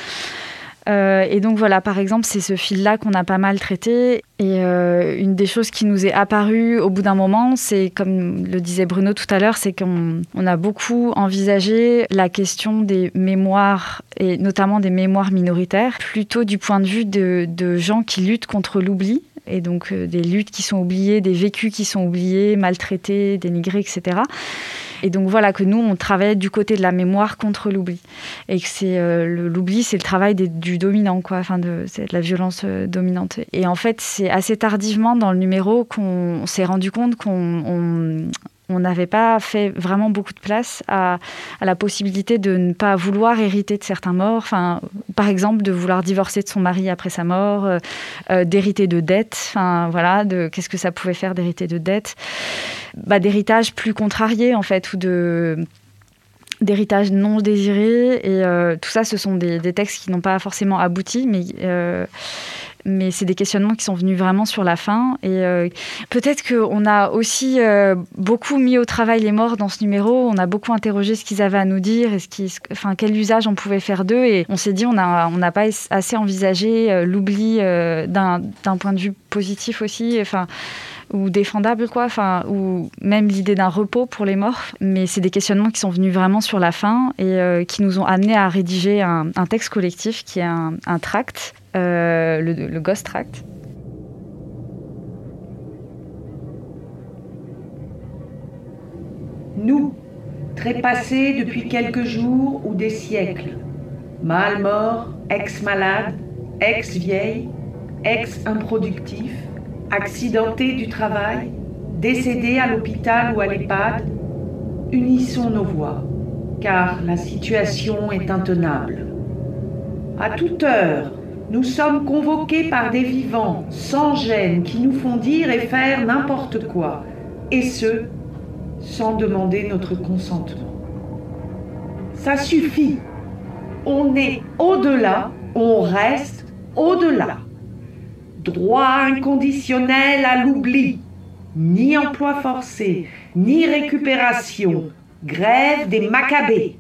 Euh, et donc voilà, par exemple, c'est ce fil-là qu'on a pas mal traité. Et euh, une des choses qui nous est apparue au bout d'un moment, c'est, comme le disait Bruno tout à l'heure, c'est qu'on on a beaucoup envisagé la question des mémoires, et notamment des mémoires minoritaires, plutôt du point de vue de, de gens qui luttent contre l'oubli. Et donc euh, des luttes qui sont oubliées, des vécus qui sont oubliés, maltraités, dénigrés, et cetera. Et donc voilà, que nous, on travaille du côté de la mémoire contre l'oubli. Et que c'est, euh, le, l'oubli, c'est le travail des, du dominant, quoi. Enfin, de, c'est de la violence euh, dominante. Et en fait, c'est assez tardivement dans le numéro qu'on s'est rendu compte qu'on... On, on n'avait pas fait vraiment beaucoup de place à, à la possibilité de ne pas vouloir hériter de certains morts. Enfin, par exemple, de vouloir divorcer de son mari après sa mort, euh, euh, d'hériter de dettes. Enfin, voilà, de qu'est-ce que ça pouvait faire d'hériter de dettes, bah, d'héritage plus contrarié en fait, ou de d'héritage non désiré. Et euh, tout ça, ce sont des, des textes qui n'ont pas forcément abouti, mais euh, mais c'est des questionnements qui sont venus vraiment sur la fin. Et euh, peut-être qu'on a aussi euh, beaucoup mis au travail les morts dans ce numéro. On a beaucoup interrogé ce qu'ils avaient à nous dire, et ce qui, enfin, quel usage on pouvait faire d'eux. Et on s'est dit, on n'a on n'a pas assez envisagé euh, l'oubli euh, d'un, d'un point de vue positif aussi, enfin, ou défendable, quoi. Enfin, ou même l'idée d'un repos pour les morts. Mais c'est des questionnements qui sont venus vraiment sur la fin et euh, qui nous ont amenés à rédiger un, un texte collectif qui est un, un tract. Euh, le, le Ghost Tract. Nous, trépassés depuis quelques jours ou des siècles, mâles morts, ex-malades, ex-vieilles, ex-improductifs, accidentés du travail, décédés à l'hôpital ou à l'EHPAD, unissons nos voix, car la situation est intenable. À toute heure, nous sommes convoqués par des vivants sans gêne qui nous font dire et faire n'importe quoi, et ce, sans demander notre consentement. Ça suffit. On est au-delà, on reste au-delà. Droit inconditionnel à l'oubli. Ni emploi forcé, ni récupération. Grève des Maccabées.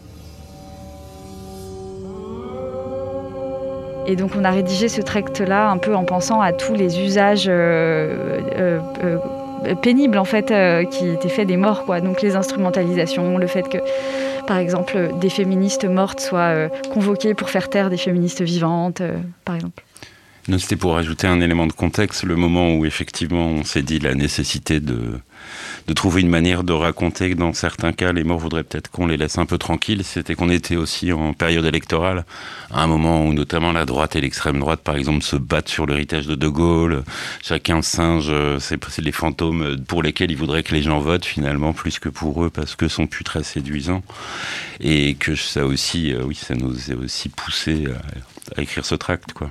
Et donc on a rédigé ce tract-là un peu en pensant à tous les usages euh, euh, euh, pénibles en fait euh, qui étaient faits des morts, quoi. Donc les instrumentalisations, le fait que par exemple des féministes mortes soient euh, convoquées pour faire taire des féministes vivantes, euh, par exemple. Non, c'était pour ajouter un élément de contexte, le moment où effectivement on s'est dit la nécessité de, de trouver une manière de raconter que dans certains cas les morts voudraient peut-être qu'on les laisse un peu tranquilles, c'était qu'on était aussi en période électorale, à un moment où notamment la droite et l'extrême droite par exemple se battent sur l'héritage de De Gaulle, chacun singe c'est, c'est les fantômes pour lesquels ils voudraient que les gens votent finalement plus que pour eux parce que sont plus très séduisants, et que ça aussi, euh, oui ça nous a aussi poussé à, à écrire ce tract, quoi.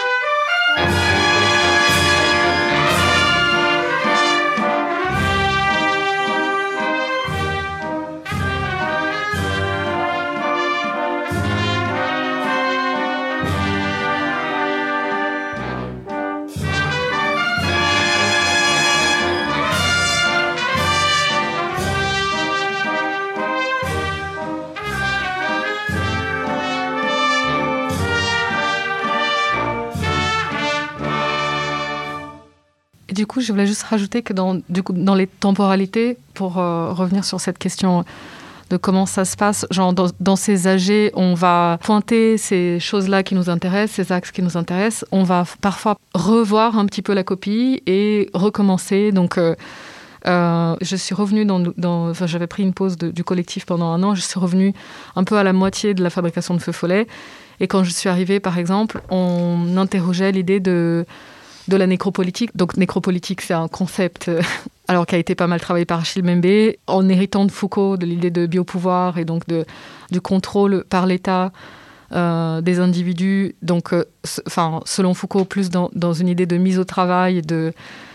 Du coup, je voulais juste rajouter que dans, du coup, dans les temporalités, pour euh, revenir sur cette question de comment ça se passe, genre dans, dans ces A G, on va pointer ces choses-là qui nous intéressent, ces axes qui nous intéressent. On va parfois revoir un petit peu la copie et recommencer. Donc, euh, euh, je suis revenue dans, dans, enfin, j'avais pris une pause de, du collectif pendant un an. Je suis revenue un peu à la moitié de la fabrication de Feu Follet. Et quand je suis arrivée, par exemple, on interrogeait l'idée de de la nécropolitique. Donc nécropolitique, c'est un concept euh, alors qui a été pas mal travaillé par Achille Mbembe, en héritant de Foucault, de l'idée de biopouvoir et donc de, du contrôle par l'État euh, des individus. Donc, euh, enfin, selon Foucault, plus dans, dans une idée de mise au travail, de,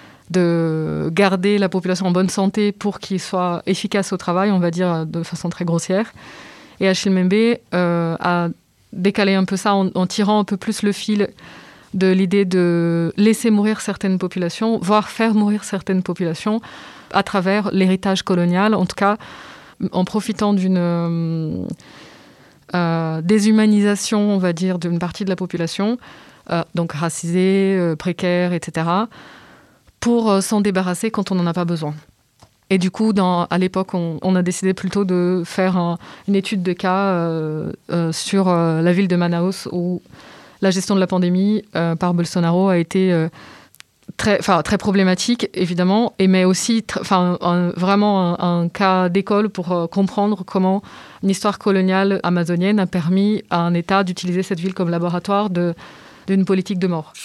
de garder la population en bonne santé pour qu'il soit efficace au travail, on va dire de façon très grossière. Et Achille Mbembe euh, a décalé un peu ça en, en tirant un peu plus le fil de l'idée de laisser mourir certaines populations, voire faire mourir certaines populations à travers l'héritage colonial, en tout cas en profitant d'une euh, euh, déshumanisation, on va dire, d'une partie de la population, euh, donc racisée, euh, précaire, et cetera, pour euh, s'en débarrasser quand on n'en a pas besoin. Et du coup, dans, à l'époque, on, on a décidé plutôt de faire un, une étude de cas euh, euh, sur euh, la ville de Manaus, où la gestion de la pandémie euh, par Bolsonaro a été euh, très, très problématique, évidemment, et mais aussi tr- un, vraiment un, un cas d'école pour euh, comprendre comment une histoire coloniale amazonienne a permis à un État d'utiliser cette ville comme laboratoire de, d'une politique de mort.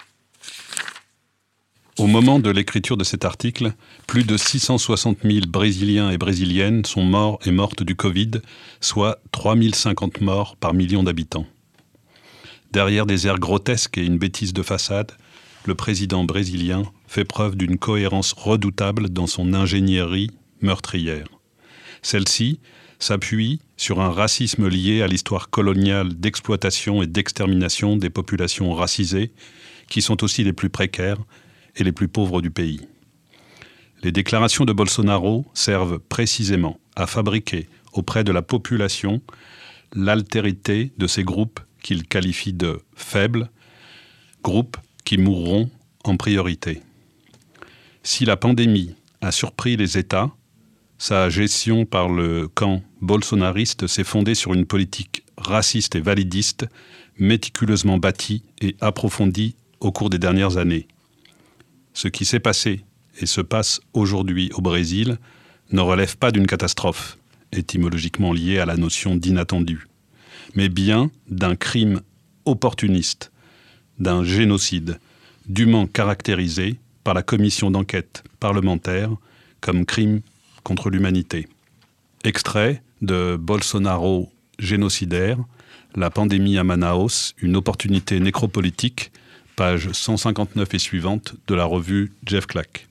Au moment de l'écriture de cet article, plus de six cent soixante mille Brésiliens et Brésiliennes sont morts et mortes du Covid, soit trois mille cinquante morts par million d'habitants. Derrière des airs grotesques et une bêtise de façade, le président brésilien fait preuve d'une cohérence redoutable dans son ingénierie meurtrière. Celle-ci s'appuie sur un racisme lié à l'histoire coloniale d'exploitation et d'extermination des populations racisées, qui sont aussi les plus précaires et les plus pauvres du pays. Les déclarations de Bolsonaro servent précisément à fabriquer auprès de la population l'altérité de ces groupes qu'il qualifie de faibles, groupes qui mourront en priorité. Si la pandémie a surpris les États, sa gestion par le camp bolsonariste s'est fondée sur une politique raciste et validiste, méticuleusement bâtie et approfondie au cours des dernières années. Ce qui s'est passé et se passe aujourd'hui au Brésil ne relève pas d'une catastrophe, étymologiquement liée à la notion d'inattendu, mais bien d'un crime opportuniste, d'un génocide dûment caractérisé par la commission d'enquête parlementaire comme crime contre l'humanité. Extrait de Bolsonaro génocidaire, La pandémie à Manaus, une opportunité nécropolitique, page cent cinquante-neuf et suivante de la revue Jeff Clack.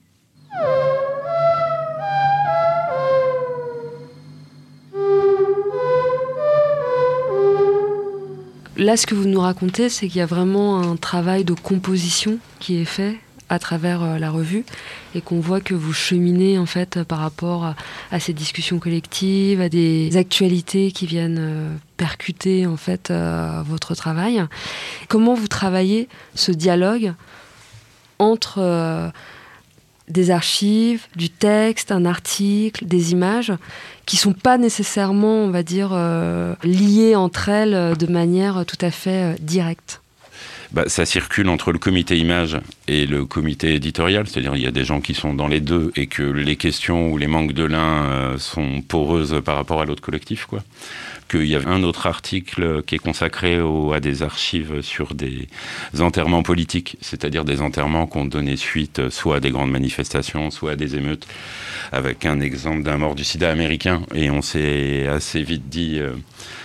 Là, ce que vous nous racontez, c'est qu'il y a vraiment un travail de composition qui est fait à travers euh, la revue et qu'on voit que vous cheminez en fait par rapport à, à ces discussions collectives, à des actualités qui viennent euh, percuter en fait euh, votre travail. Comment vous travaillez ce dialogue entre euh, des archives, du texte, un article, des images qui sont pas nécessairement, on va dire, euh, liées entre elles de manière tout à fait euh, directe? Bah, ça circule entre le comité image et le comité éditorial, c'est-à-dire il y a des gens qui sont dans les deux et que les questions ou les manques de l'un euh, sont poreuses par rapport à l'autre collectif, quoi. Qu'il y a un autre article qui est consacré au, à des archives sur des enterrements politiques, c'est-à-dire des enterrements qui ont donné suite soit à des grandes manifestations, soit à des émeutes, avec un exemple d'un mort du sida américain. Et on s'est assez vite dit... Euh,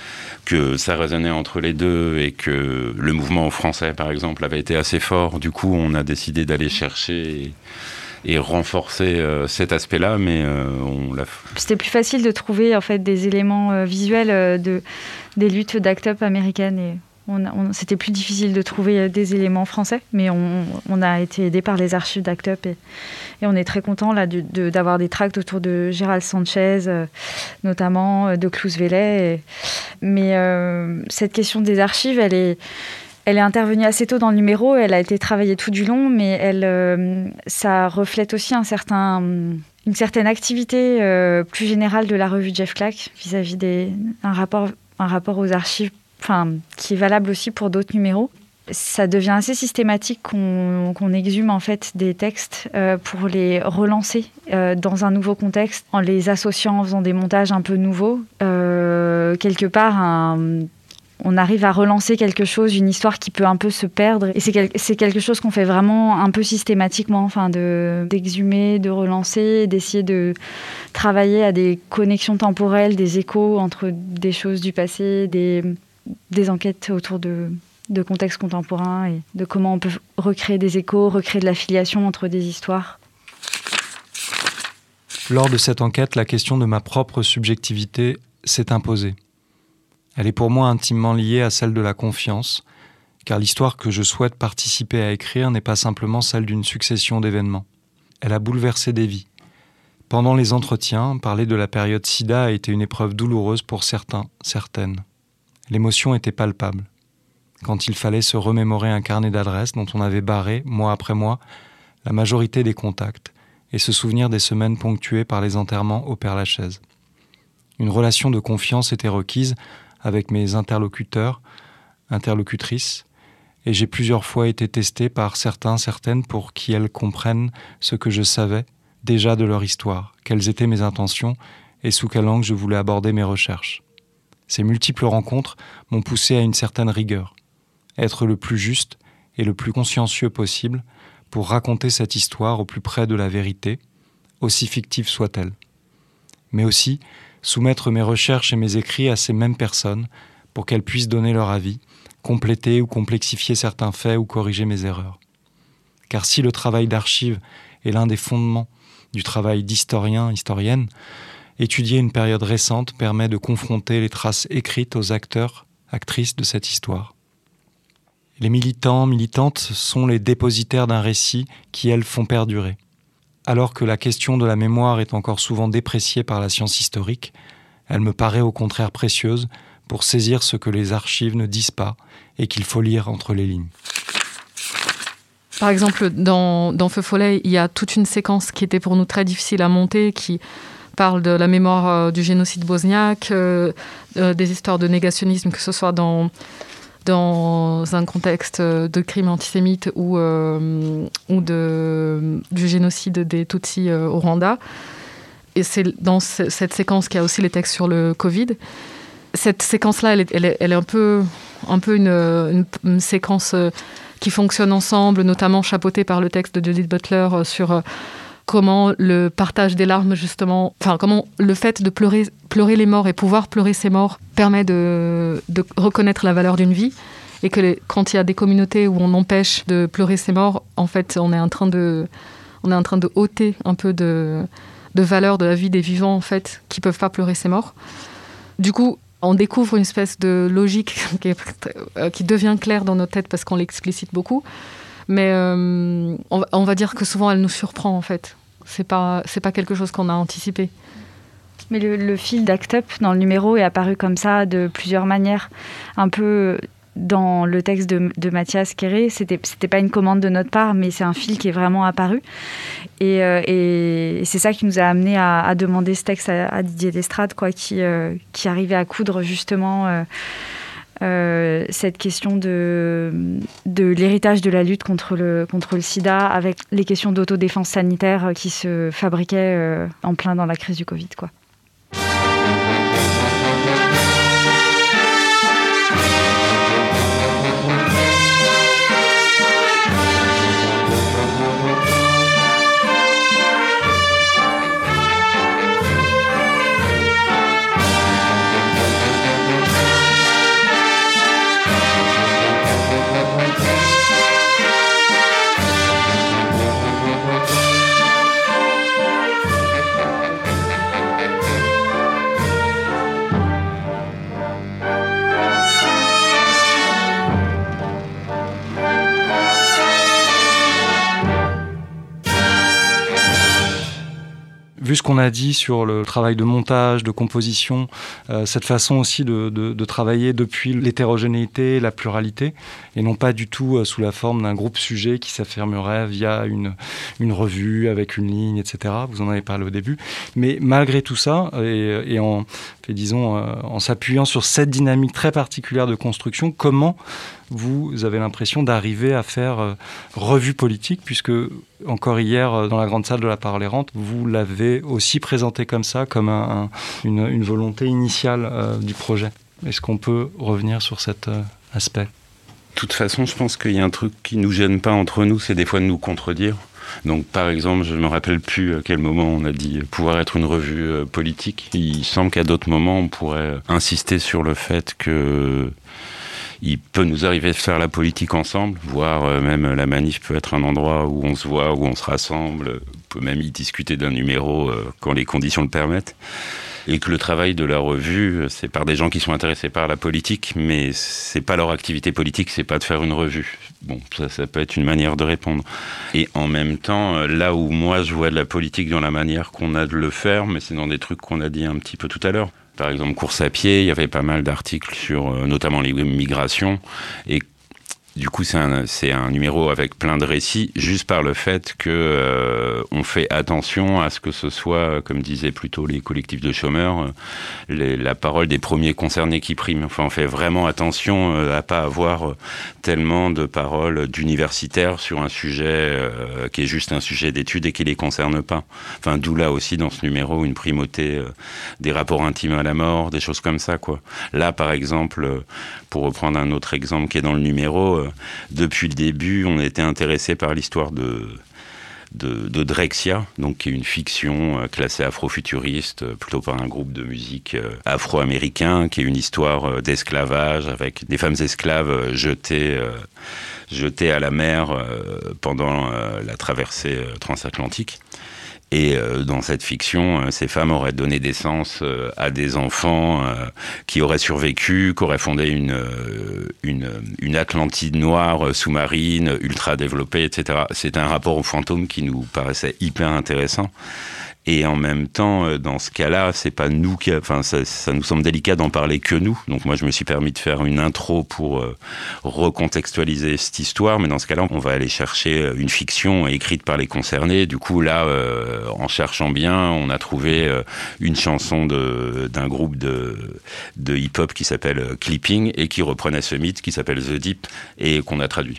que ça résonnait entre les deux et que le mouvement français, par exemple, avait été assez fort. Du coup, on a décidé d'aller chercher et, et renforcer euh, cet aspect-là, mais euh, on l'a... C'était plus facile de trouver en fait, des éléments euh, visuels euh, de, des luttes d'Act Up américaines. Et on, on, c'était plus difficile de trouver euh, des éléments français, mais on, on a été aidé par les archives d'Act Up. Et, et on est très content là, de, de, d'avoir des tracts autour de Gérald Sanchez, euh, notamment euh, de Clousvelet. Et, mais euh, cette question des archives, elle est, elle est intervenue assez tôt dans le numéro, elle a été travaillée tout du long, mais elle, euh, ça reflète aussi un certain, une certaine activité euh, plus générale de la revue Jeff Clack vis-à-vis des, un rapport, un rapport aux archives, enfin, qui est valable aussi pour d'autres numéros. Ça devient assez systématique qu'on, qu'on exhume en fait des textes euh, pour les relancer euh, dans un nouveau contexte, en les associant, en faisant des montages un peu nouveaux. Euh, quelque part, un, on arrive à relancer quelque chose, une histoire qui peut un peu se perdre. Et c'est, quel, c'est quelque chose qu'on fait vraiment un peu systématiquement, enfin de, d'exhumer, de relancer, d'essayer de travailler à des connexions temporelles, des échos entre des choses du passé, des, des enquêtes autour de... de contexte contemporain et de comment on peut recréer des échos, recréer de l'affiliation entre des histoires. Lors de cette enquête, la question de ma propre subjectivité s'est imposée. Elle est pour moi intimement liée à celle de la confiance, car l'histoire que je souhaite participer à écrire n'est pas simplement celle d'une succession d'événements. Elle a bouleversé des vies. Pendant les entretiens, parler de la période SIDA a été une épreuve douloureuse pour certains, certaines. L'émotion était palpable. Quand il fallait se remémorer un carnet d'adresses dont on avait barré, mois après mois, la majorité des contacts, et se souvenir des semaines ponctuées par les enterrements au Père-Lachaise. Une relation de confiance était requise avec mes interlocuteurs, interlocutrices, et j'ai plusieurs fois été testé par certains, certaines pour qui elles comprennent ce que je savais déjà de leur histoire, quelles étaient mes intentions et sous quel angle je voulais aborder mes recherches. Ces multiples rencontres m'ont poussé à une certaine rigueur. Être le plus juste et le plus consciencieux possible pour raconter cette histoire au plus près de la vérité, aussi fictive soit-elle. Mais aussi soumettre mes recherches et mes écrits à ces mêmes personnes pour qu'elles puissent donner leur avis, compléter ou complexifier certains faits ou corriger mes erreurs. Car si le travail d'archive est l'un des fondements du travail d'historien, historienne, étudier une période récente permet de confronter les traces écrites aux acteurs, actrices de cette histoire. Les militants, militantes sont les dépositaires d'un récit qui, elles, font perdurer. Alors que la question de la mémoire est encore souvent dépréciée par la science historique, elle me paraît au contraire précieuse pour saisir ce que les archives ne disent pas et qu'il faut lire entre les lignes. Par exemple, dans, dans Feu Follet, il y a toute une séquence qui était pour nous très difficile à monter, qui parle de la mémoire euh, du génocide bosniaque, euh, euh, des histoires de négationnisme, que ce soit dans... dans un contexte de crime antisémite ou, euh, ou de, du génocide des Tutsis euh, au Rwanda. Et c'est dans c- cette séquence qu'il y a aussi les textes sur le Covid. Cette séquence-là, elle est, elle est, elle est un peu, un peu une, une, une séquence qui fonctionne ensemble, notamment chapeautée par le texte de Judith Butler sur comment le partage des larmes, justement, enfin, comment le fait de pleurer, pleurer les morts et pouvoir pleurer ces morts permet de, de reconnaître la valeur d'une vie. Et que les, quand il y a des communautés où on empêche de pleurer ses morts, en fait, on est en train de, on est en train de ôter un peu de, de valeur de la vie des vivants, en fait, qui ne peuvent pas pleurer ses morts. Du coup, on découvre une espèce de logique qui, est, qui devient claire dans nos têtes parce qu'on l'explicite beaucoup. Mais euh, on, on va dire que souvent, elle nous surprend, en fait. Ce n'est pas, c'est pas quelque chose qu'on a anticipé. Mais le, le fil d'Act Up dans le numéro est apparu comme ça de plusieurs manières. Un peu... Dans le texte de, de Mathias Quéré, c'était, c'était pas une commande de notre part, mais c'est un fil qui est vraiment apparu. Et, euh, et, et c'est ça qui nous a amené à, à demander ce texte à, à Didier Destrade, quoi, qui, euh, qui arrivait à coudre justement euh, euh, cette question de, de l'héritage de la lutte contre le, contre le sida avec les questions d'autodéfense sanitaire qui se fabriquaient euh, en plein dans la crise du Covid, quoi. Vu ce qu'on a dit sur le travail de montage, de composition, euh, cette façon aussi de, de, de travailler depuis l'hétérogénéité, la pluralité, et non pas du tout euh, sous la forme d'un groupe sujet qui s'affirmerait via une, une revue avec une ligne, et cetera. Vous en avez parlé au début. Mais malgré tout ça, et, et en, et disons, euh, en s'appuyant sur cette dynamique très particulière de construction, comment vous avez l'impression d'arriver à faire euh, revue politique, puisque encore hier, euh, dans la grande salle de la Parole errante, vous l'avez aussi présenté comme ça, comme un, un, une, une volonté initiale euh, du projet. Est-ce qu'on peut revenir sur cet euh, aspect ? De toute façon, je pense qu'il y a un truc qui ne nous gêne pas entre nous, c'est des fois de nous contredire. Donc, par exemple, je ne me rappelle plus à quel moment on a dit pouvoir être une revue euh, politique. Il semble qu'à d'autres moments, on pourrait insister sur le fait que il peut nous arriver de faire la politique ensemble, voire euh, même la manif peut être un endroit où on se voit, où on se rassemble, on peut même y discuter d'un numéro euh, quand les conditions le permettent. Et que le travail de la revue, c'est par des gens qui sont intéressés par la politique, mais c'est pas leur activité politique, c'est pas de faire une revue. Bon, ça, ça peut être une manière de répondre. Et en même temps, là où moi je vois de la politique dans la manière qu'on a de le faire, mais c'est dans des trucs qu'on a dit un petit peu tout à l'heure. Par exemple, course à pied, il y avait pas mal d'articles sur euh, notamment les migrations. Et du coup, c'est un, c'est un numéro avec plein de récits, juste par le fait que euh, on fait attention à ce que ce soit, comme disaient plutôt les collectifs de chômeurs, les, la parole des premiers concernés qui prime. Enfin, on fait vraiment attention euh, à pas avoir euh, tellement de paroles d'universitaires sur un sujet euh, qui est juste un sujet d'étude et qui les concerne pas. Enfin, d'où là aussi dans ce numéro une primauté euh, des rapports intimes à la mort, des choses comme ça, quoi. Là, par exemple, euh, pour reprendre un autre exemple qui est dans le numéro, euh, depuis le début, on était intéressé par l'histoire de, de, de Drexia, donc qui est une fiction euh, classée afrofuturiste, euh, plutôt par un groupe de musique euh, afro-américain, qui est une histoire euh, d'esclavage avec des femmes esclaves euh, jetées, euh, jetées à la mer euh, pendant euh, la traversée euh, transatlantique. Et euh, dans cette fiction, euh, ces femmes auraient donné naissance euh, à des enfants euh, qui auraient survécu, qui auraient fondé une, euh, une, une Atlantide noire euh, sous-marine, ultra développée, et cetera. C'est un rapport aux fantômes qui nous paraissait hyper intéressant. Et en même temps, dans ce cas-là, c'est pas nous qui, enfin, ça, ça nous semble délicat d'en parler que nous. Donc moi, je me suis permis de faire une intro pour euh, recontextualiser cette histoire. Mais dans ce cas-là, on va aller chercher une fiction écrite par les concernés. Du coup, là, euh, en cherchant bien, on a trouvé euh, une chanson de, d'un groupe de, de hip-hop qui s'appelle Clipping et qui reprenait ce mythe qui s'appelle The Deep et qu'on a traduit.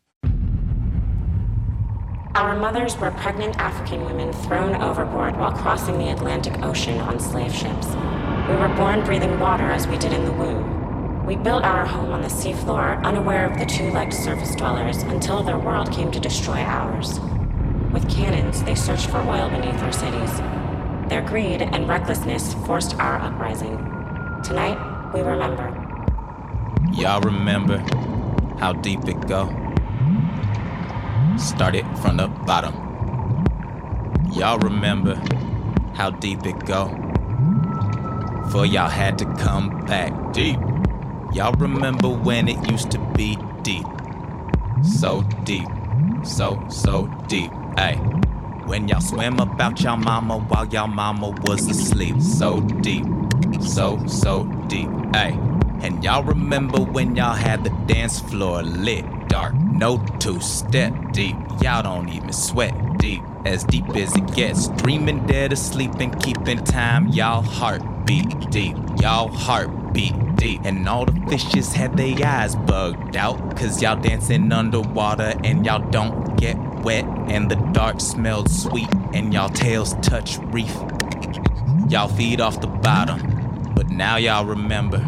Our mothers were pregnant African women thrown overboard while crossing the Atlantic Ocean on slave ships. We were born breathing water as we did in the womb. We built our home on the seafloor, unaware of the two-legged surface dwellers, until their world came to destroy ours. With cannons, they searched for oil beneath our cities. Their greed and recklessness forced our uprising. Tonight, we remember. Y'all remember how deep it go? Started from the bottom. Y'all remember how deep it go? For y'all had to come back deep. Y'all remember when it used to be deep? So deep, so, so deep, ayy. When y'all swam about y'all mama while y'all mama was asleep. So deep, so, so deep, ayy. And y'all remember when y'all had the dance floor lit dark, no two-step deep. Y'all don't even sweat deep, as deep as it gets. Dreaming dead asleep and keeping time. Y'all heartbeat deep, y'all heartbeat deep. And all the fishes had their eyes bugged out, cause y'all dancing underwater and y'all don't get wet. And the dark smelled sweet and y'all tails touch reef. Y'all feed off the bottom, but now y'all remember.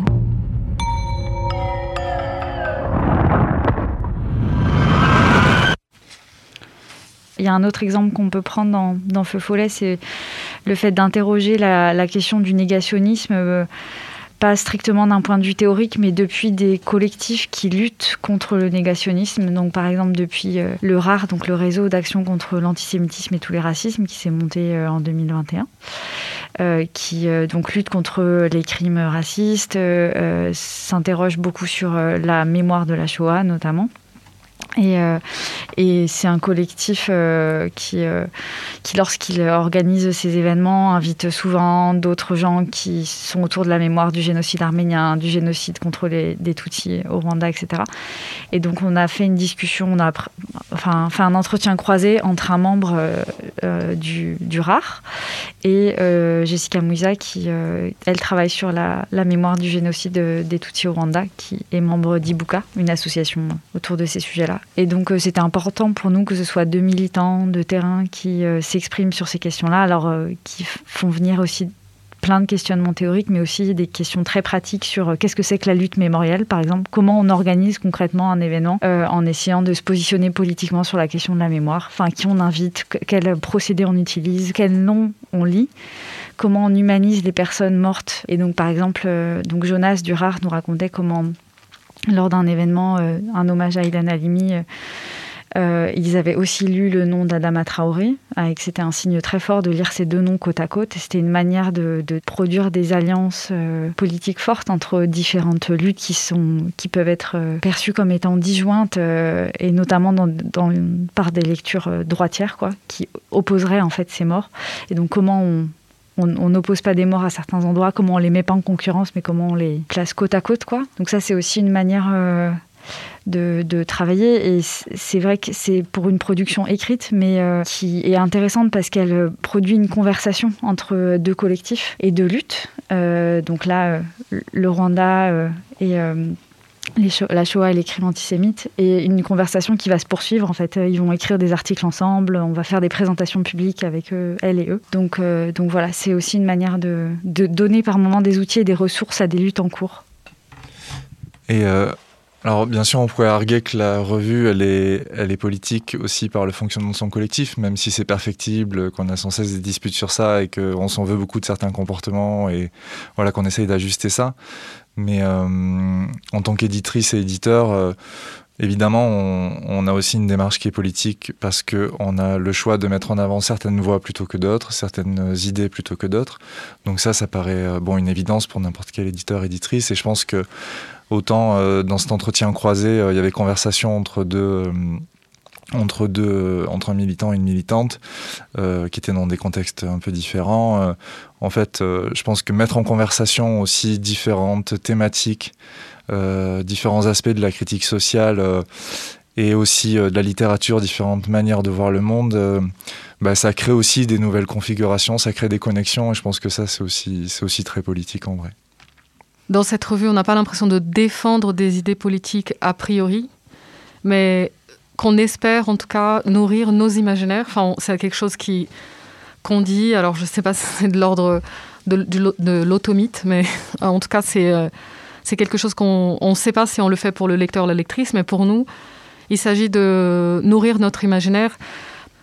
Il y a un autre exemple qu'on peut prendre dans, dans Feu Follet, c'est le fait d'interroger la, la question du négationnisme, euh, pas strictement d'un point de vue théorique, mais depuis des collectifs qui luttent contre le négationnisme. Donc, par exemple, depuis euh, le R A R, donc le réseau d'action contre l'antisémitisme et tous les racismes, qui s'est monté euh, en deux mille vingt et un, euh, qui euh, donc lutte contre les crimes racistes, euh, euh, s'interroge beaucoup sur euh, la mémoire de la Shoah, notamment. Et, euh, et c'est un collectif euh, qui, euh, qui, lorsqu'il organise ces événements, invite souvent d'autres gens qui sont autour de la mémoire du génocide arménien, du génocide contre les, des Tutsis au Rwanda, et cetera. Et donc on a fait une discussion, on a enfin, fait un entretien croisé entre un membre euh, euh, du, du R A R et euh, Jessica Mouisa, qui euh, elle travaille sur la, la mémoire du génocide des Tutsis au Rwanda, qui est membre d'Ibuka, une association autour de ces sujets-là. Et donc, euh, c'était important pour nous que ce soit deux militants de terrain qui euh, s'expriment sur ces questions-là, alors euh, qui f- font venir aussi plein de questionnements théoriques, mais aussi des questions très pratiques sur euh, qu'est-ce que c'est que la lutte mémorielle, par exemple, comment on organise concrètement un événement euh, en essayant de se positionner politiquement sur la question de la mémoire, enfin, qui on invite, quel procédé on utilise, quel nom on lit, comment on humanise les personnes mortes. Et donc, par exemple, euh, donc Jonas du R A R nous racontait comment... Lors d'un événement, euh, un hommage à Ilan Halimi, euh, euh, ils avaient aussi lu le nom d'Adama Traoré, et que c'était un signe très fort de lire ces deux noms côte à côte. Et c'était une manière de, de produire des alliances euh, politiques fortes entre différentes luttes qui, sont, qui peuvent être euh, perçues comme étant disjointes, euh, et notamment dans, dans, par des lectures euh, droitières, quoi, qui opposeraient en fait ces morts. Et donc comment on... On n'oppose pas des morts à certains endroits, comment on les met pas en concurrence, mais comment on les place côte à côte, quoi. Donc ça, c'est aussi une manière euh, de, de travailler. Et c'est vrai que c'est pour une production écrite, mais euh, qui est intéressante parce qu'elle produit une conversation entre deux collectifs et deux luttes. Euh, donc là, euh, le Rwanda euh, et... Euh, Les Sho- la Shoah et les crimes antisémites, et une conversation qui va se poursuivre. En fait, ils vont écrire des articles ensemble, on va faire des présentations publiques avec eux, elles et eux. Donc, euh, donc voilà, c'est aussi une manière de, de donner par moment des outils et des ressources à des luttes en cours. Et euh, alors, bien sûr, on pourrait arguer que la revue, elle est, elle est politique aussi par le fonctionnement de son collectif, même si c'est perfectible, qu'on a sans cesse des disputes sur ça et qu'on s'en veut beaucoup de certains comportements et voilà, qu'on essaye d'ajuster ça. Mais euh, en tant qu'éditrice et éditeur, euh, évidemment, on, on a aussi une démarche qui est politique parce qu'on a le choix de mettre en avant certaines voix plutôt que d'autres, certaines idées plutôt que d'autres. Donc ça, ça paraît euh, bon, une évidence pour n'importe quel éditeur, éditrice. Et je pense que autant euh, dans cet entretien croisé, euh, il y avait conversation entre deux... Euh, entre deux, entre un militant et une militante, euh, qui étaient dans des contextes un peu différents. Euh, en fait, euh, je pense que mettre en conversation aussi différentes thématiques, euh, différents aspects de la critique sociale euh, et aussi euh, de la littérature, différentes manières de voir le monde, euh, bah, ça crée aussi des nouvelles configurations, ça crée des connexions, et je pense que ça, c'est aussi, c'est aussi très politique en vrai. Dans cette revue, on n'a pas l'impression de défendre des idées politiques a priori, mais qu'on espère en tout cas nourrir nos imaginaires. Enfin, c'est quelque chose qui, qu'on dit, alors je ne sais pas si c'est de l'ordre de, de, de l'automite, mais en tout cas c'est, euh, c'est quelque chose qu'on ne sait pas si on le fait pour le lecteur ou la lectrice, mais pour nous, il s'agit de nourrir notre imaginaire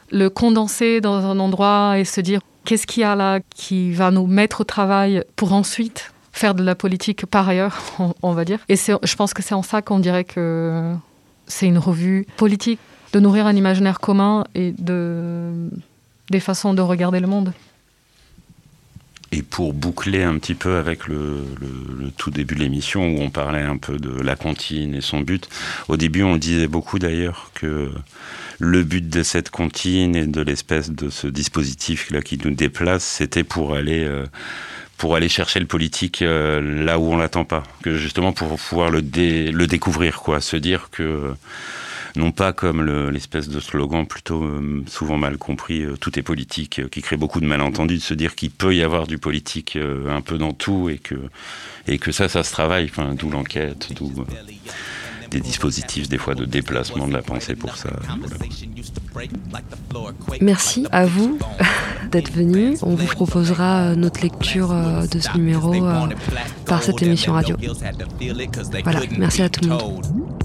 le condenser dans un endroit et se dire qu'est-ce qu'il y a là qui va nous mettre au travail pour ensuite faire de la politique par ailleurs, on, on va dire. Et c'est, je pense que c'est en ça qu'on dirait que c'est une revue politique, de nourrir un imaginaire commun et de, des façons de regarder le monde. Et pour boucler un petit peu avec le, le, le tout début de l'émission où on parlait un peu de la comptine et son but, au début on disait beaucoup d'ailleurs que le but de cette comptine et de l'espèce de ce dispositif là qui nous déplace, c'était pour aller, euh, pour aller chercher le politique euh, là où on l'attend pas, que justement pour pouvoir le, dé, le découvrir, quoi, se dire que non pas comme le, l'espèce de slogan plutôt euh, souvent mal compris, euh, tout est politique, euh, qui crée beaucoup de malentendus, de se dire qu'il peut y avoir du politique euh, un peu dans tout et que, et que ça, ça se travaille, enfin, d'où l'enquête, d'où euh, des dispositifs des fois de déplacement de la pensée pour ça. Voilà. Merci à vous d'être venus. On vous proposera notre lecture de ce numéro euh, par cette émission radio. Voilà, merci à tout le monde.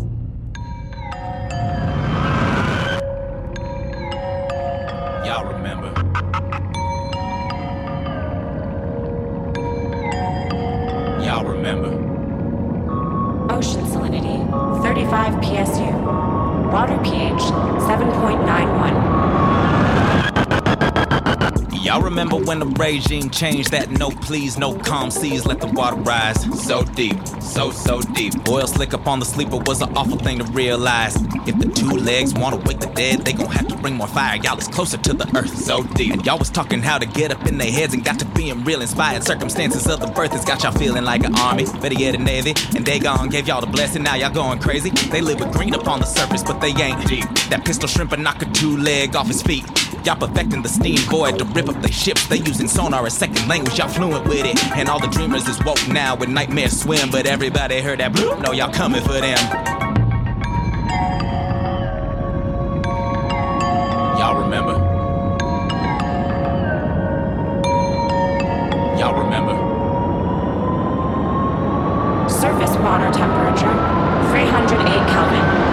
Y'all remember. Y'all remember. Ocean salinity, thirty-five P S U. Water pH, seven point nine one. Y'all remember when the regime changed that no please, no calm seas, let the water rise. So deep, so, so deep. Oil slick up on the sleeper was an awful thing to realize. If the two legs wanna wake the dead, they gon' have to bring more fire. Y'all is closer to the earth, so deep. And y'all was talking how to get up in their heads and got to being real inspired. Circumstances of the birth has got y'all feeling like an army. Better yet, a navy. And they gone gave y'all the blessing, now y'all going crazy. They live with green up on the surface, but they ain't deep. That pistol shrimp and knock a two leg off his feet. Y'all perfecting the steam void to rip up they ships. They using sonar as second language, y'all fluent with it. And all the dreamers is woke now with nightmares swim. But everybody heard that bloop, know y'all coming for them. Y'all remember. Y'all remember. Surface water temperature, three hundred eight Kelvin.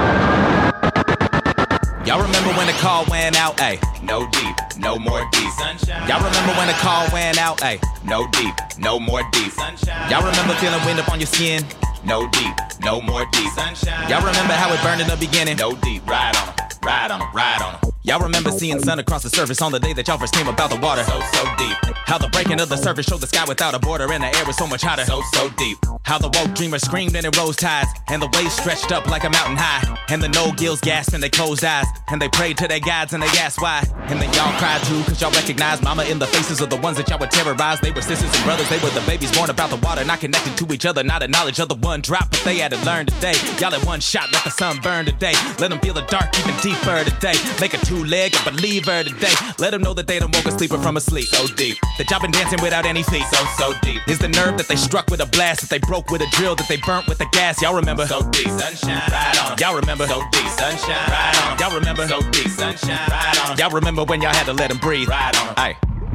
Y'all remember when the call went out, ayy, no deep, no more deep. Sunshine. Y'all remember when the call went out, ayy, no deep, no more deep. Sunshine. Y'all remember feeling wind up on your skin, no deep, no more deep. Sunshine. Y'all remember how it burned in the beginning, no deep, ride on it, ride on it, ride on it. Y'all remember seeing sun across the surface on the day that y'all first came about the water. So, so deep. How the breaking of the surface showed the sky without a border and the air was so much hotter. So, so deep. How the woke dreamers screamed and it rose tides and the waves stretched up like a mountain high. And the no-gills gasped and they closed eyes and they prayed to their gods and they asked why. And then y'all cried too cause y'all recognized mama in the faces of the ones that y'all would terrorize. They were sisters and brothers, they were the babies born about the water, not connected to each other, not a knowledge of the one drop, but they had to learn today. Y'all at one shot, let the sun burn today. Let them feel the dark even deeper today. Make a two-leg a believer today. Let them know that they done woke a sleeper from a sleep so deep that y'all been dancing without any feet. So, so deep is the nerve that they struck with a blast, that they broke with a drill, that they burnt with the gas. Y'all remember? So deep, sunshine, ride on 'em. Y'all remember? So deep, sunshine, ride on 'em. Y'all remember? So deep, sunshine, ride on 'em. Y'all remember when y'all had to let them breathe? Ride on 'em. Aye.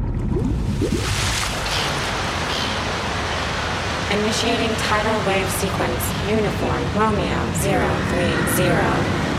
Initiating tidal wave sequence. Uniform Romeo zero three zero.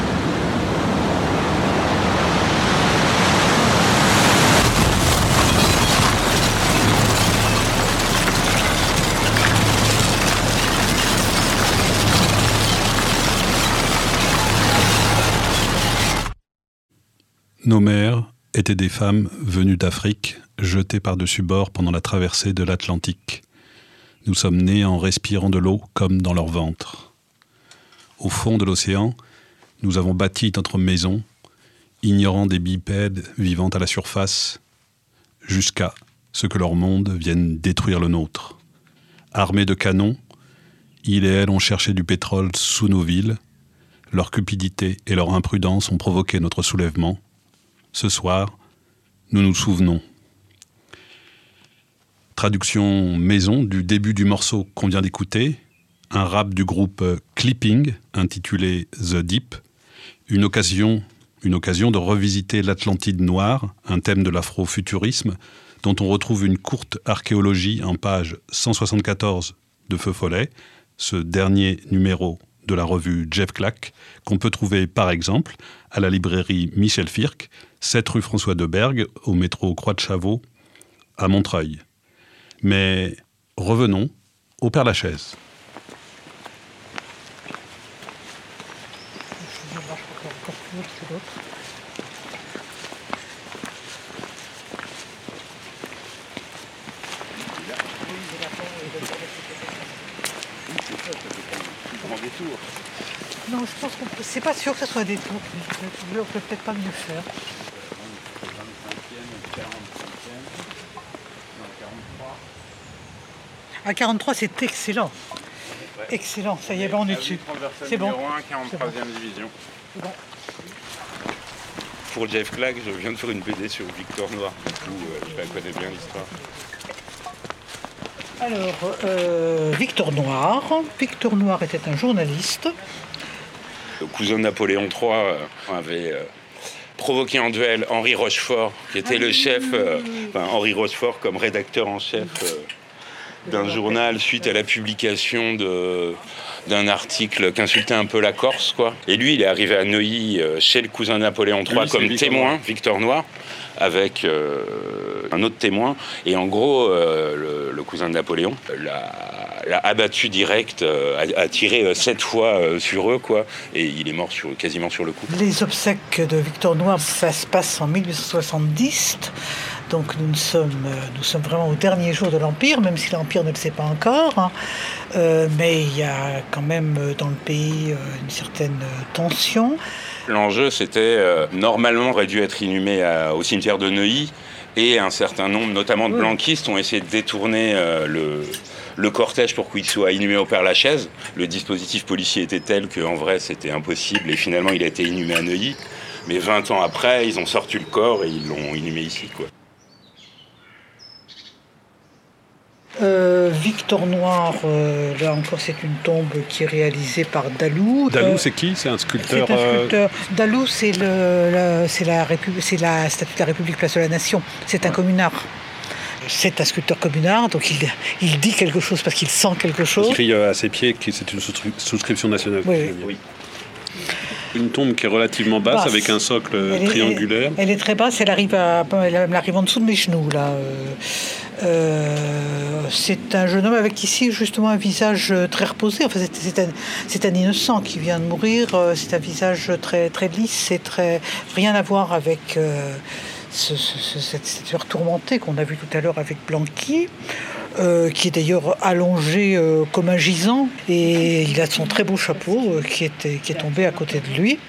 Nos mères étaient des femmes venues d'Afrique, jetées par-dessus bord pendant la traversée de l'Atlantique. Nous sommes nés en respirant de l'eau comme dans leur ventre. Au fond de l'océan, nous avons bâti notre maison, ignorant des bipèdes vivant à la surface, jusqu'à ce que leur monde vienne détruire le nôtre. Armés de canons, ils et elles ont cherché du pétrole sous nos villes. Leur cupidité et leur imprudence ont provoqué notre soulèvement. Ce soir, nous nous souvenons. Traduction maison du début du morceau qu'on vient d'écouter, un rap du groupe Clipping intitulé The Deep, une occasion, une occasion de revisiter l'Atlantide noire, un thème de l'afrofuturisme dont on retrouve une courte archéologie en page cent soixante-quatorze de Feu Follet, ce dernier numéro de la revue Jeff Clack, qu'on peut trouver par exemple à la librairie Michel Firck, sept rue François Debergue, au métro Croix de Chavaux, à Montreuil. Mais revenons au Père-Lachaise. Non, je pense qu'on peut... c'est pas sûr que ce soit des tours. On peut peut-être pas mieux faire. À quarante-trois, c'est excellent. Ouais. Excellent, ça y est, ben on est dessus. C'est bon. quarante-troisième division. C'est bon. Pour Jeff Clack, je viens de faire une B D sur Victor Noir. Du coup, euh, je la connais bien l'histoire. Alors, euh, Victor Noir. Victor Noir était un journaliste. Le cousin de Napoléon trois euh, avait euh, provoqué en duel Henri Rochefort, qui était ah, le chef, euh, enfin Henri Rochefort comme rédacteur en chef euh, d'un journal suite à la publication de, d'un article qui insultait un peu la Corse, quoi. Et lui, il est arrivé à Neuilly euh, chez le cousin de Napoléon trois lui, comme Victor témoin, Noir. Victor Noir, avec euh, un autre témoin. Et en gros, euh, le, le cousin de Napoléon l'a, l'a abattu direct, euh, a, a tiré euh, sept fois euh, sur eux, quoi. Et il est mort sur, quasiment sur le coup. Les obsèques de Victor Noir, ça se passe en mille huit cent soixante-dix. Donc nous sommes, nous sommes vraiment au dernier jour de l'Empire, même si l'Empire ne le sait pas encore. Hein. Euh, mais il y a quand même dans le pays une certaine tension. L'enjeu, c'était, euh, normalement, aurait dû être inhumé à, au cimetière de Neuilly, et un certain nombre, notamment de blanquistes, ont essayé de détourner euh, le, le cortège pour qu'il soit inhumé au Père-Lachaise. Le dispositif policier était tel qu'en vrai, c'était impossible, et finalement, il a été inhumé à Neuilly. Mais vingt ans après, ils ont sorti le corps et ils l'ont inhumé ici, quoi. Euh, Victor Noir, euh, là encore, c'est une tombe qui est réalisée par Dalou. Dalou, euh, c'est qui ? C'est un sculpteur. C'est un sculpteur. Euh... Dalou, c'est, le, la, c'est, la Répu- c'est la statue de la République Place de la Nation. C'est un communard. C'est un sculpteur communard, donc il, il dit quelque chose parce qu'il sent quelque chose. Il écrit à ses pieds que c'est une souscription nationale. Oui, oui. oui. Une tombe qui est relativement basse, basse. Avec un socle elle triangulaire. Est, elle, elle est très basse, elle arrive, à, elle arrive en dessous de mes genoux, là. Euh, c'est un jeune homme avec ici justement un visage très reposé. Enfin, c'est, c'est, un, c'est un innocent qui vient de mourir. C'est un visage très, très lisse, c'est très, rien à voir avec euh, ce, ce, cette statuaire tourmentée qu'on a vue tout à l'heure avec Blanqui. Euh, qui est d'ailleurs allongé euh, comme un gisant, et il a son très beau chapeau euh, qui, est, qui est tombé à côté de lui.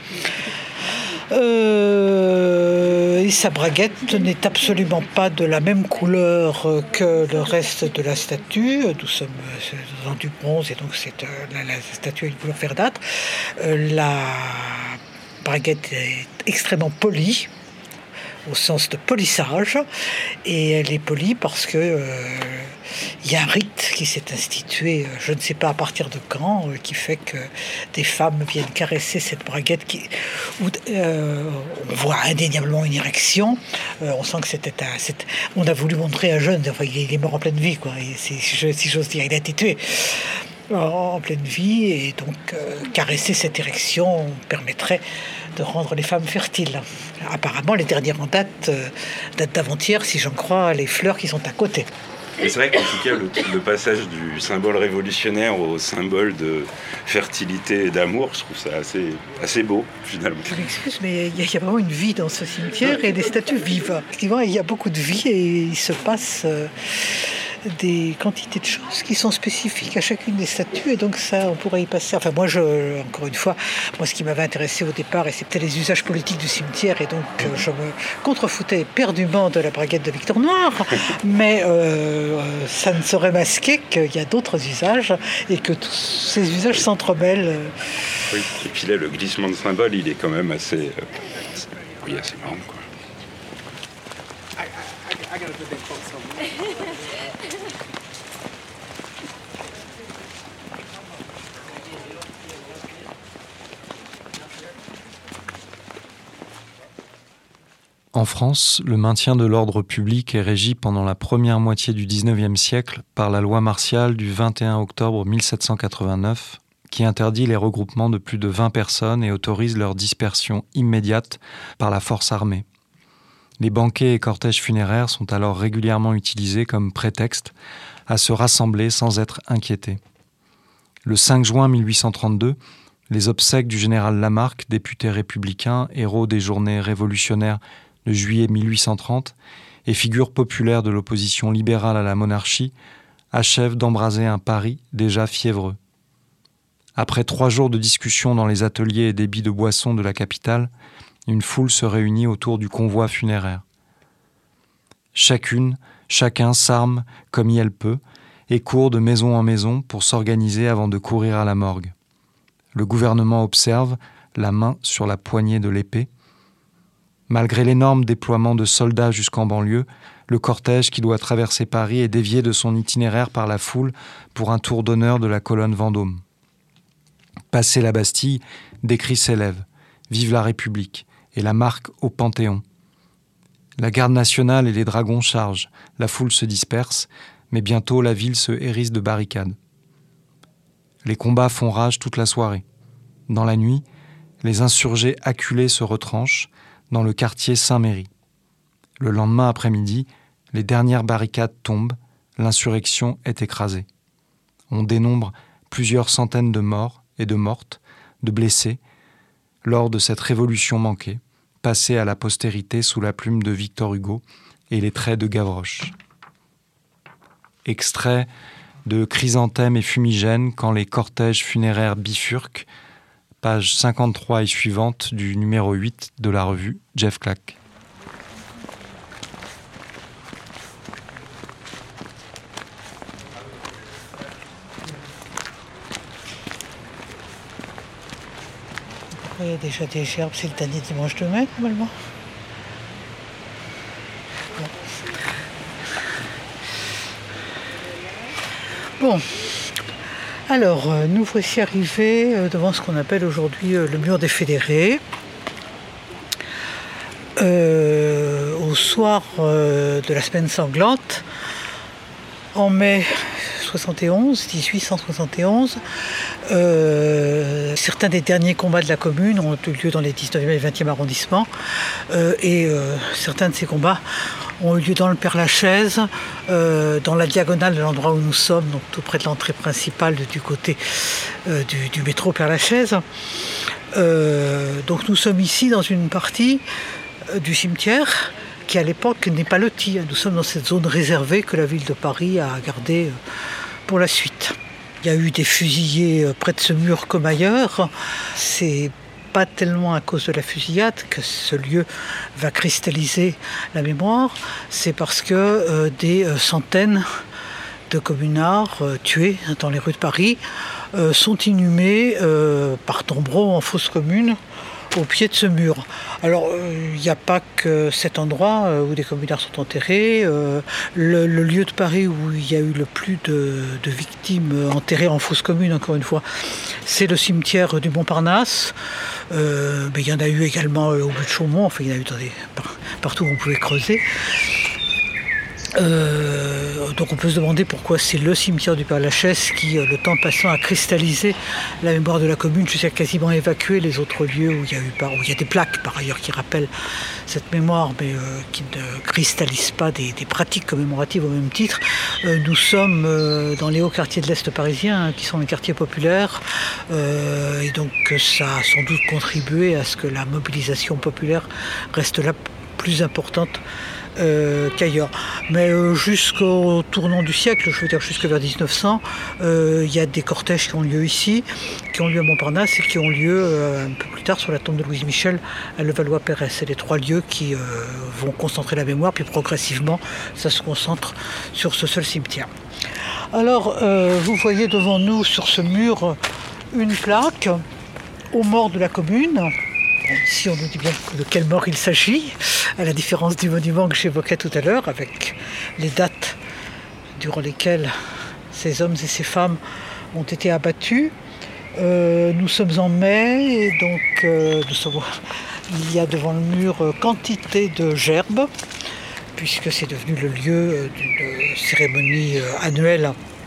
Euh, et sa braguette n'est absolument pas de la même couleur que le reste de la statue. Nous sommes dans du bronze et donc c'est, euh, la, la statue a une couleur verdâtre. Euh, la braguette est extrêmement polie, au sens de polissage, et elle est polie parce que euh, il y a un rite qui s'est institué, je ne sais pas à partir de quand, euh, qui fait que des femmes viennent caresser cette braguette qui, où euh, on voit indéniablement une érection. Euh, on sent que c'était un, c'est, on a voulu montrer un jeune, enfin il est mort en pleine vie, quoi. Et c'est, si j'ose dire, il a été tué en pleine vie, et donc euh, caresser cette érection permettrait de rendre les femmes fertiles. Apparemment, les dernières en date euh, datent d'avant-hier, si j'en crois les fleurs qui sont à côté. Et c'est vrai qu'en tout cas, le, le passage du symbole révolutionnaire au symbole de fertilité et d'amour, je trouve ça assez, assez beau, finalement. Je m'excuse, mais il y, y a vraiment une vie dans ce cimetière, et les statues vivent. Effectivement, il y a beaucoup de vie, et il se passe euh, des quantités de choses qui sont spécifiques à chacune des statues, et donc ça, on pourrait y passer. Enfin, moi, je, encore une fois, moi, ce qui m'avait intéressé au départ, et c'était les usages politiques du cimetière, et donc euh, je me contrefoutais éperdument de la braguette de Victor Noir, mais euh, ça ne saurait masquer qu'il y a d'autres usages, et que tous ces usages s'entremêlent. Oui, et puis là, le glissement de symbole, il est quand même assez, euh, assez, oui, assez marrant, quoi. En France, le maintien de l'ordre public est régi pendant la première moitié du dix-neuvième siècle par la loi martiale du vingt et un octobre mille sept cent quatre-vingt-neuf, qui interdit les regroupements de plus de vingt personnes et autorise leur dispersion immédiate par la force armée. Les banquets et cortèges funéraires sont alors régulièrement utilisés comme prétexte à se rassembler sans être inquiétés. Le cinq juin mille huit cent trente-deux, les obsèques du général Lamarque, député républicain, héros des journées révolutionnaires de juillet mille huit cent trente et figure populaire de l'opposition libérale à la monarchie, achèvent d'embraser un Paris déjà fiévreux. Après trois jours de discussion dans les ateliers et débits de boissons de la capitale, une foule se réunit autour du convoi funéraire. Chacune, chacun s'arme comme elle peut et court de maison en maison pour s'organiser avant de courir à la morgue. Le gouvernement observe, la main sur la poignée de l'épée. Malgré l'énorme déploiement de soldats jusqu'en banlieue, le cortège qui doit traverser Paris est dévié de son itinéraire par la foule pour un tour d'honneur de la colonne Vendôme. Passé la Bastille, des cris s'élèvent. Vive la République et la marque au Panthéon. La garde nationale et les dragons chargent, la foule se disperse, mais bientôt la ville se hérisse de barricades. Les combats font rage toute la soirée. Dans la nuit, les insurgés acculés se retranchent dans le quartier Saint-Méry. Le lendemain après-midi, les dernières barricades tombent, l'insurrection est écrasée. On dénombre plusieurs centaines de morts et de mortes, de blessés, lors de cette révolution manquée, passée à la postérité sous la plume de Victor Hugo et les traits de Gavroche. Extrait de Chrysanthème et Fumigène quand les cortèges funéraires bifurquent, page cinquante-trois et suivante du numéro huit de la revue Jeff Clack. Il y a déjà des gerbes, c'est le dernier dimanche de mai, normalement. Bon. Bon. Alors, euh, nous voici arrivés euh, devant ce qu'on appelle aujourd'hui euh, le mur des fédérés. Euh, au soir euh, de la semaine sanglante, en mai soixante et onze, dix-huit cent soixante et onze, euh, certains des derniers combats de la commune ont eu lieu dans les dix-neuvième et vingtième arrondissements, euh, et euh, certains de ces combats ont eu lieu dans le Père-Lachaise, euh, dans la diagonale de l'endroit où nous sommes, donc tout près de l'entrée principale du côté euh, du, du métro Père-Lachaise. Euh, donc nous sommes ici dans une partie euh, du cimetière qui à l'époque n'est pas lotie. Nous sommes dans cette zone réservée que la ville de Paris a gardée euh, pour la suite. Il y a eu des fusillés euh, près de ce mur comme ailleurs. C'est pas tellement à cause de la fusillade que ce lieu va cristalliser la mémoire, c'est parce que euh, des euh, centaines de communards euh, tués dans les rues de Paris euh, sont inhumés euh, par tombereaux en fosse commune au pied de ce mur. Alors, il euh, n'y a pas que cet endroit euh, où des communards sont enterrés. Euh, le, le lieu de Paris où il y a eu le plus de, de victimes enterrées en fosse commune, encore une fois, c'est le cimetière du Montparnasse. Euh, mais il y en a eu également euh, au bout de Chaumont, enfin il y en a eu dans des, par, partout où on pouvait creuser. Euh, donc on peut se demander pourquoi c'est le cimetière du Père-Lachaise qui, le temps passant, a cristallisé la mémoire de la commune jusqu'à quasiment évacuer les autres lieux où il y a eu où il y a des plaques par ailleurs qui rappellent cette mémoire, mais euh, qui ne cristallisent pas des, des pratiques commémoratives au même titre. Euh, nous sommes euh, dans les hauts quartiers de l'Est parisien, hein, qui sont les quartiers populaires, euh, et donc ça a sans doute contribué à ce que la mobilisation populaire reste là plus importante Euh, qu'ailleurs. Mais euh, jusqu'au tournant du siècle, je veux dire jusque vers dix-neuf cents, euh, il y a des cortèges qui ont lieu ici, qui ont lieu à Montparnasse et qui ont lieu euh, un peu plus tard sur la tombe de Louise Michel à Levallois-Perret. C'est les trois lieux qui euh, vont concentrer la mémoire, puis progressivement, ça se concentre sur ce seul cimetière. Alors, euh, vous voyez devant nous, sur ce mur, une plaque aux morts de la commune. Ici, on nous dit bien de quelle mort il s'agit, à la différence du monument que j'évoquais tout à l'heure, avec les dates durant lesquelles ces hommes et ces femmes ont été abattus. Euh, nous sommes en mai, et donc euh, nous sommes, il y a devant le mur quantité de gerbes, puisque c'est devenu le lieu d'une cérémonie annuelle du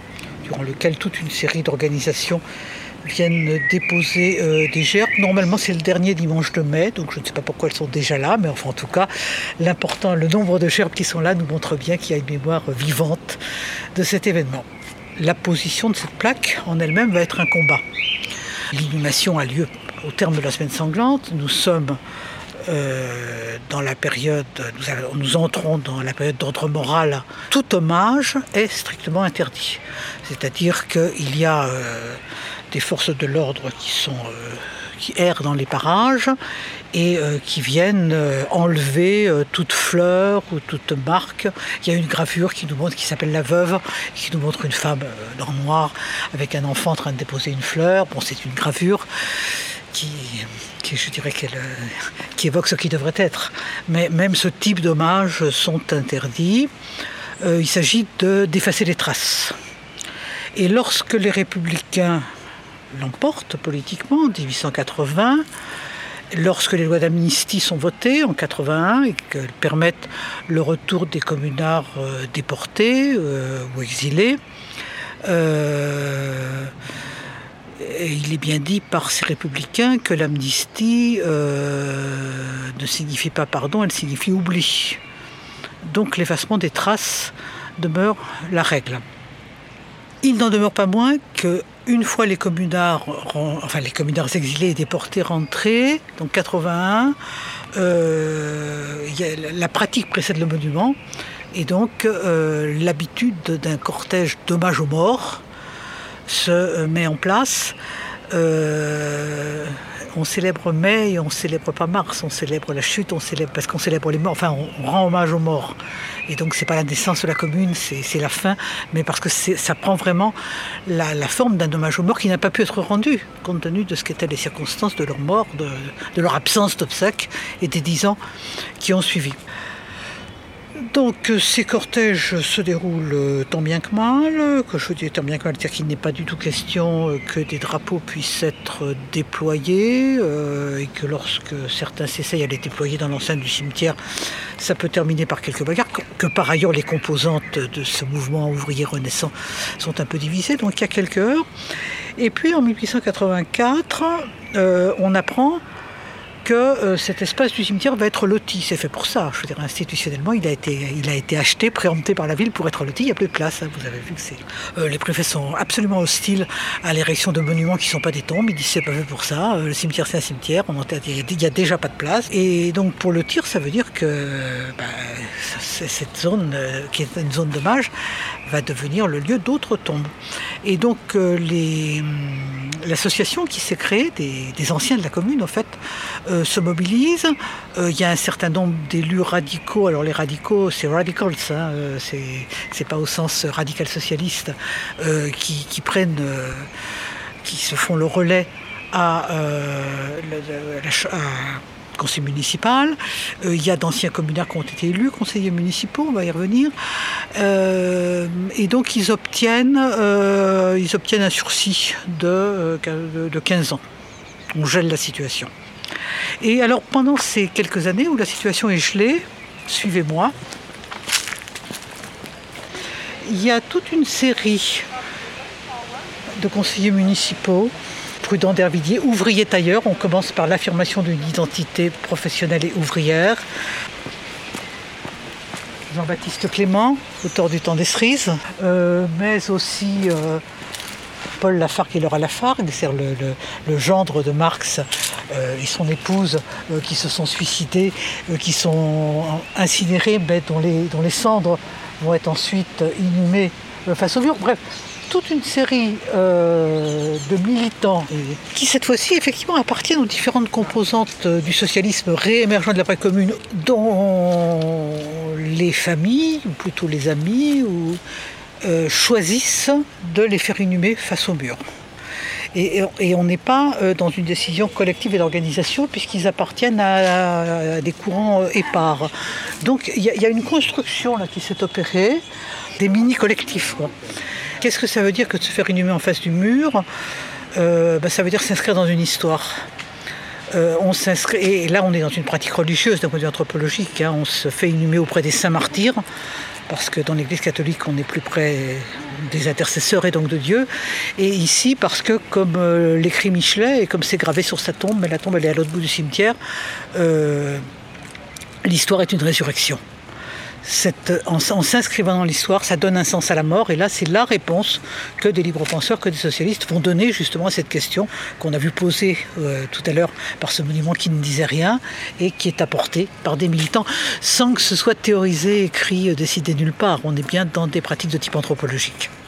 durant lequel toute une série d'organisations viennent déposer euh, des gerbes. Normalement, c'est le dernier dimanche de mai, donc je ne sais pas pourquoi elles sont déjà là, mais enfin, en tout cas, l'important, le nombre de gerbes qui sont là nous montre bien qu'il y a une mémoire vivante de cet événement. La position de cette plaque en elle-même va être un combat. L'inhumation a lieu au terme de la semaine sanglante. Nous sommes euh, dans la période, nous, nous entrons dans la période d'ordre moral. Tout hommage est strictement interdit. C'est-à-dire qu'il y a euh, des forces de l'ordre qui sont euh, qui errent dans les parages et euh, qui viennent euh, enlever euh, toute fleur ou toute marque. Il y a une gravure qui nous montre, qui s'appelle La Veuve, qui nous montre une femme euh, dans le noir avec un enfant en train de déposer une fleur. Bon, c'est une gravure qui, qui je dirais, qu'elle, euh, qui évoque ce qui devrait être. Mais même ce type d'hommages sont interdits. Euh, il s'agit de, d'effacer les traces. Et lorsque les républicains l'emportent politiquement en dix-huit cent quatre-vingts, lorsque les lois d'amnistie sont votées en quatre-vingt-un et qu'elles permettent le retour des communards euh, déportés euh, ou exilés, euh, et il est bien dit par ces républicains que l'amnistie euh, ne signifie pas pardon, elle signifie oubli. Donc l'effacement des traces demeure la règle. Il n'en demeure pas moins qu'une fois les communards, enfin les communards exilés et déportés rentrés, donc quatre-vingt-un, euh, y a, la pratique précède le monument, et donc euh, l'habitude d'un cortège d'hommage aux morts se met en place. Euh, on célèbre mai et on célèbre pas mars, on célèbre la chute, on célèbre parce qu'on célèbre les morts, enfin on, on rend hommage aux morts. Et donc c'est pas la naissance de la commune, c'est, c'est la fin, mais parce que c'est, ça prend vraiment la, la forme d'un hommage aux morts qui n'a pas pu être rendu, compte tenu de ce qu'étaient les circonstances de leur mort, de, de leur absence d'obsèques et des dix ans qui ont suivi. Donc ces cortèges se déroulent tant bien que mal, que je dis tant bien que mal, c'est-à-dire qu'il n'est pas du tout question que des drapeaux puissent être déployés euh, et que lorsque certains s'essayent à les déployer dans l'enceinte du cimetière, ça peut terminer par quelques bagarres, que, que par ailleurs les composantes de ce mouvement ouvrier renaissant sont un peu divisées, donc il y a quelques heures. Et puis en dix-huit cent quatre-vingt-quatre, euh, on apprend que euh, cet espace du cimetière va être loti. C'est fait pour ça. Je veux dire, institutionnellement, il a été, il a été acheté, préempté par la ville pour être loti. Il n'y a plus de place. Hein. Vous avez vu que c'est... Euh, les préfets sont absolument hostiles à l'érection de monuments qui ne sont pas des tombes. Ils disent c'est pas fait pour ça. Euh, le cimetière, c'est un cimetière. On enterre... Il n'y a déjà pas de place. Et donc, pour le tir, ça veut dire que bah, cette zone, euh, qui est une zone d'hommage, va devenir le lieu d'autres tombes. Et donc, euh, les... l'association qui s'est créée, des, des anciens de la commune, en fait, euh, se mobilise. Il euh, y a un certain nombre d'élus radicaux. Alors les radicaux, c'est radicals, hein, euh, c'est, c'est pas au sens radical socialiste, euh, qui, qui prennent, euh, qui se font le relais à, euh, la, la, à conseil municipal. Il euh, y a d'anciens communards qui ont été élus, conseillers municipaux, on va y revenir. Euh, et donc ils obtiennent, euh, ils obtiennent un sursis de, de, de quinze ans. On gèle la situation. Et alors pendant ces quelques années où la situation est gelée, suivez-moi, il y a toute une série de conseillers municipaux, Prudent d'Hervilliers, ouvriers tailleurs. On commence par l'affirmation d'une identité professionnelle et ouvrière. Jean-Baptiste Clément, auteur du Temps des cerises, euh, mais aussi euh, Paul Lafargue et Laura Lafargue, c'est-à-dire le, le, le gendre de Marx euh, et son épouse euh, qui se sont suicidés, euh, qui sont incinérés, mais dont les, dont les cendres vont être ensuite inhumées euh, face au mur. Bref, toute une série euh, de militants qui, cette fois-ci, effectivement, appartiennent aux différentes composantes du socialisme réémergent de l'après-commune, dont les familles, ou plutôt les amis, ou, euh, choisissent de les faire inhumer face au mur. Et, et on n'est pas euh, dans une décision collective et d'organisation, puisqu'ils appartiennent à, à des courants épars. Donc il y, y a une construction là, qui s'est opérée, des mini-collectifs, quoi. Qu'est-ce que ça veut dire que de se faire inhumer en face du mur ? euh, ben, Ça veut dire s'inscrire dans une histoire. Euh, on s'inscrit, et là on est dans une pratique religieuse d'un point de vue anthropologique. Hein, on se fait inhumer auprès des saints martyrs, parce que dans l'Église catholique, on est plus près des intercesseurs et donc de Dieu. Et ici, parce que, comme euh, l'écrit Michelet, et comme c'est gravé sur sa tombe, mais la tombe elle est à l'autre bout du cimetière, euh, l'histoire est une résurrection. Cette, en, en s'inscrivant dans l'histoire, ça donne un sens à la mort. Et là, c'est la réponse que des libres penseurs, que des socialistes vont donner justement à cette question qu'on a vu poser euh, tout à l'heure par ce monument qui ne disait rien et qui est apporté par des militants sans que ce soit théorisé, écrit, décidé nulle part. On est bien dans des pratiques de type anthropologique.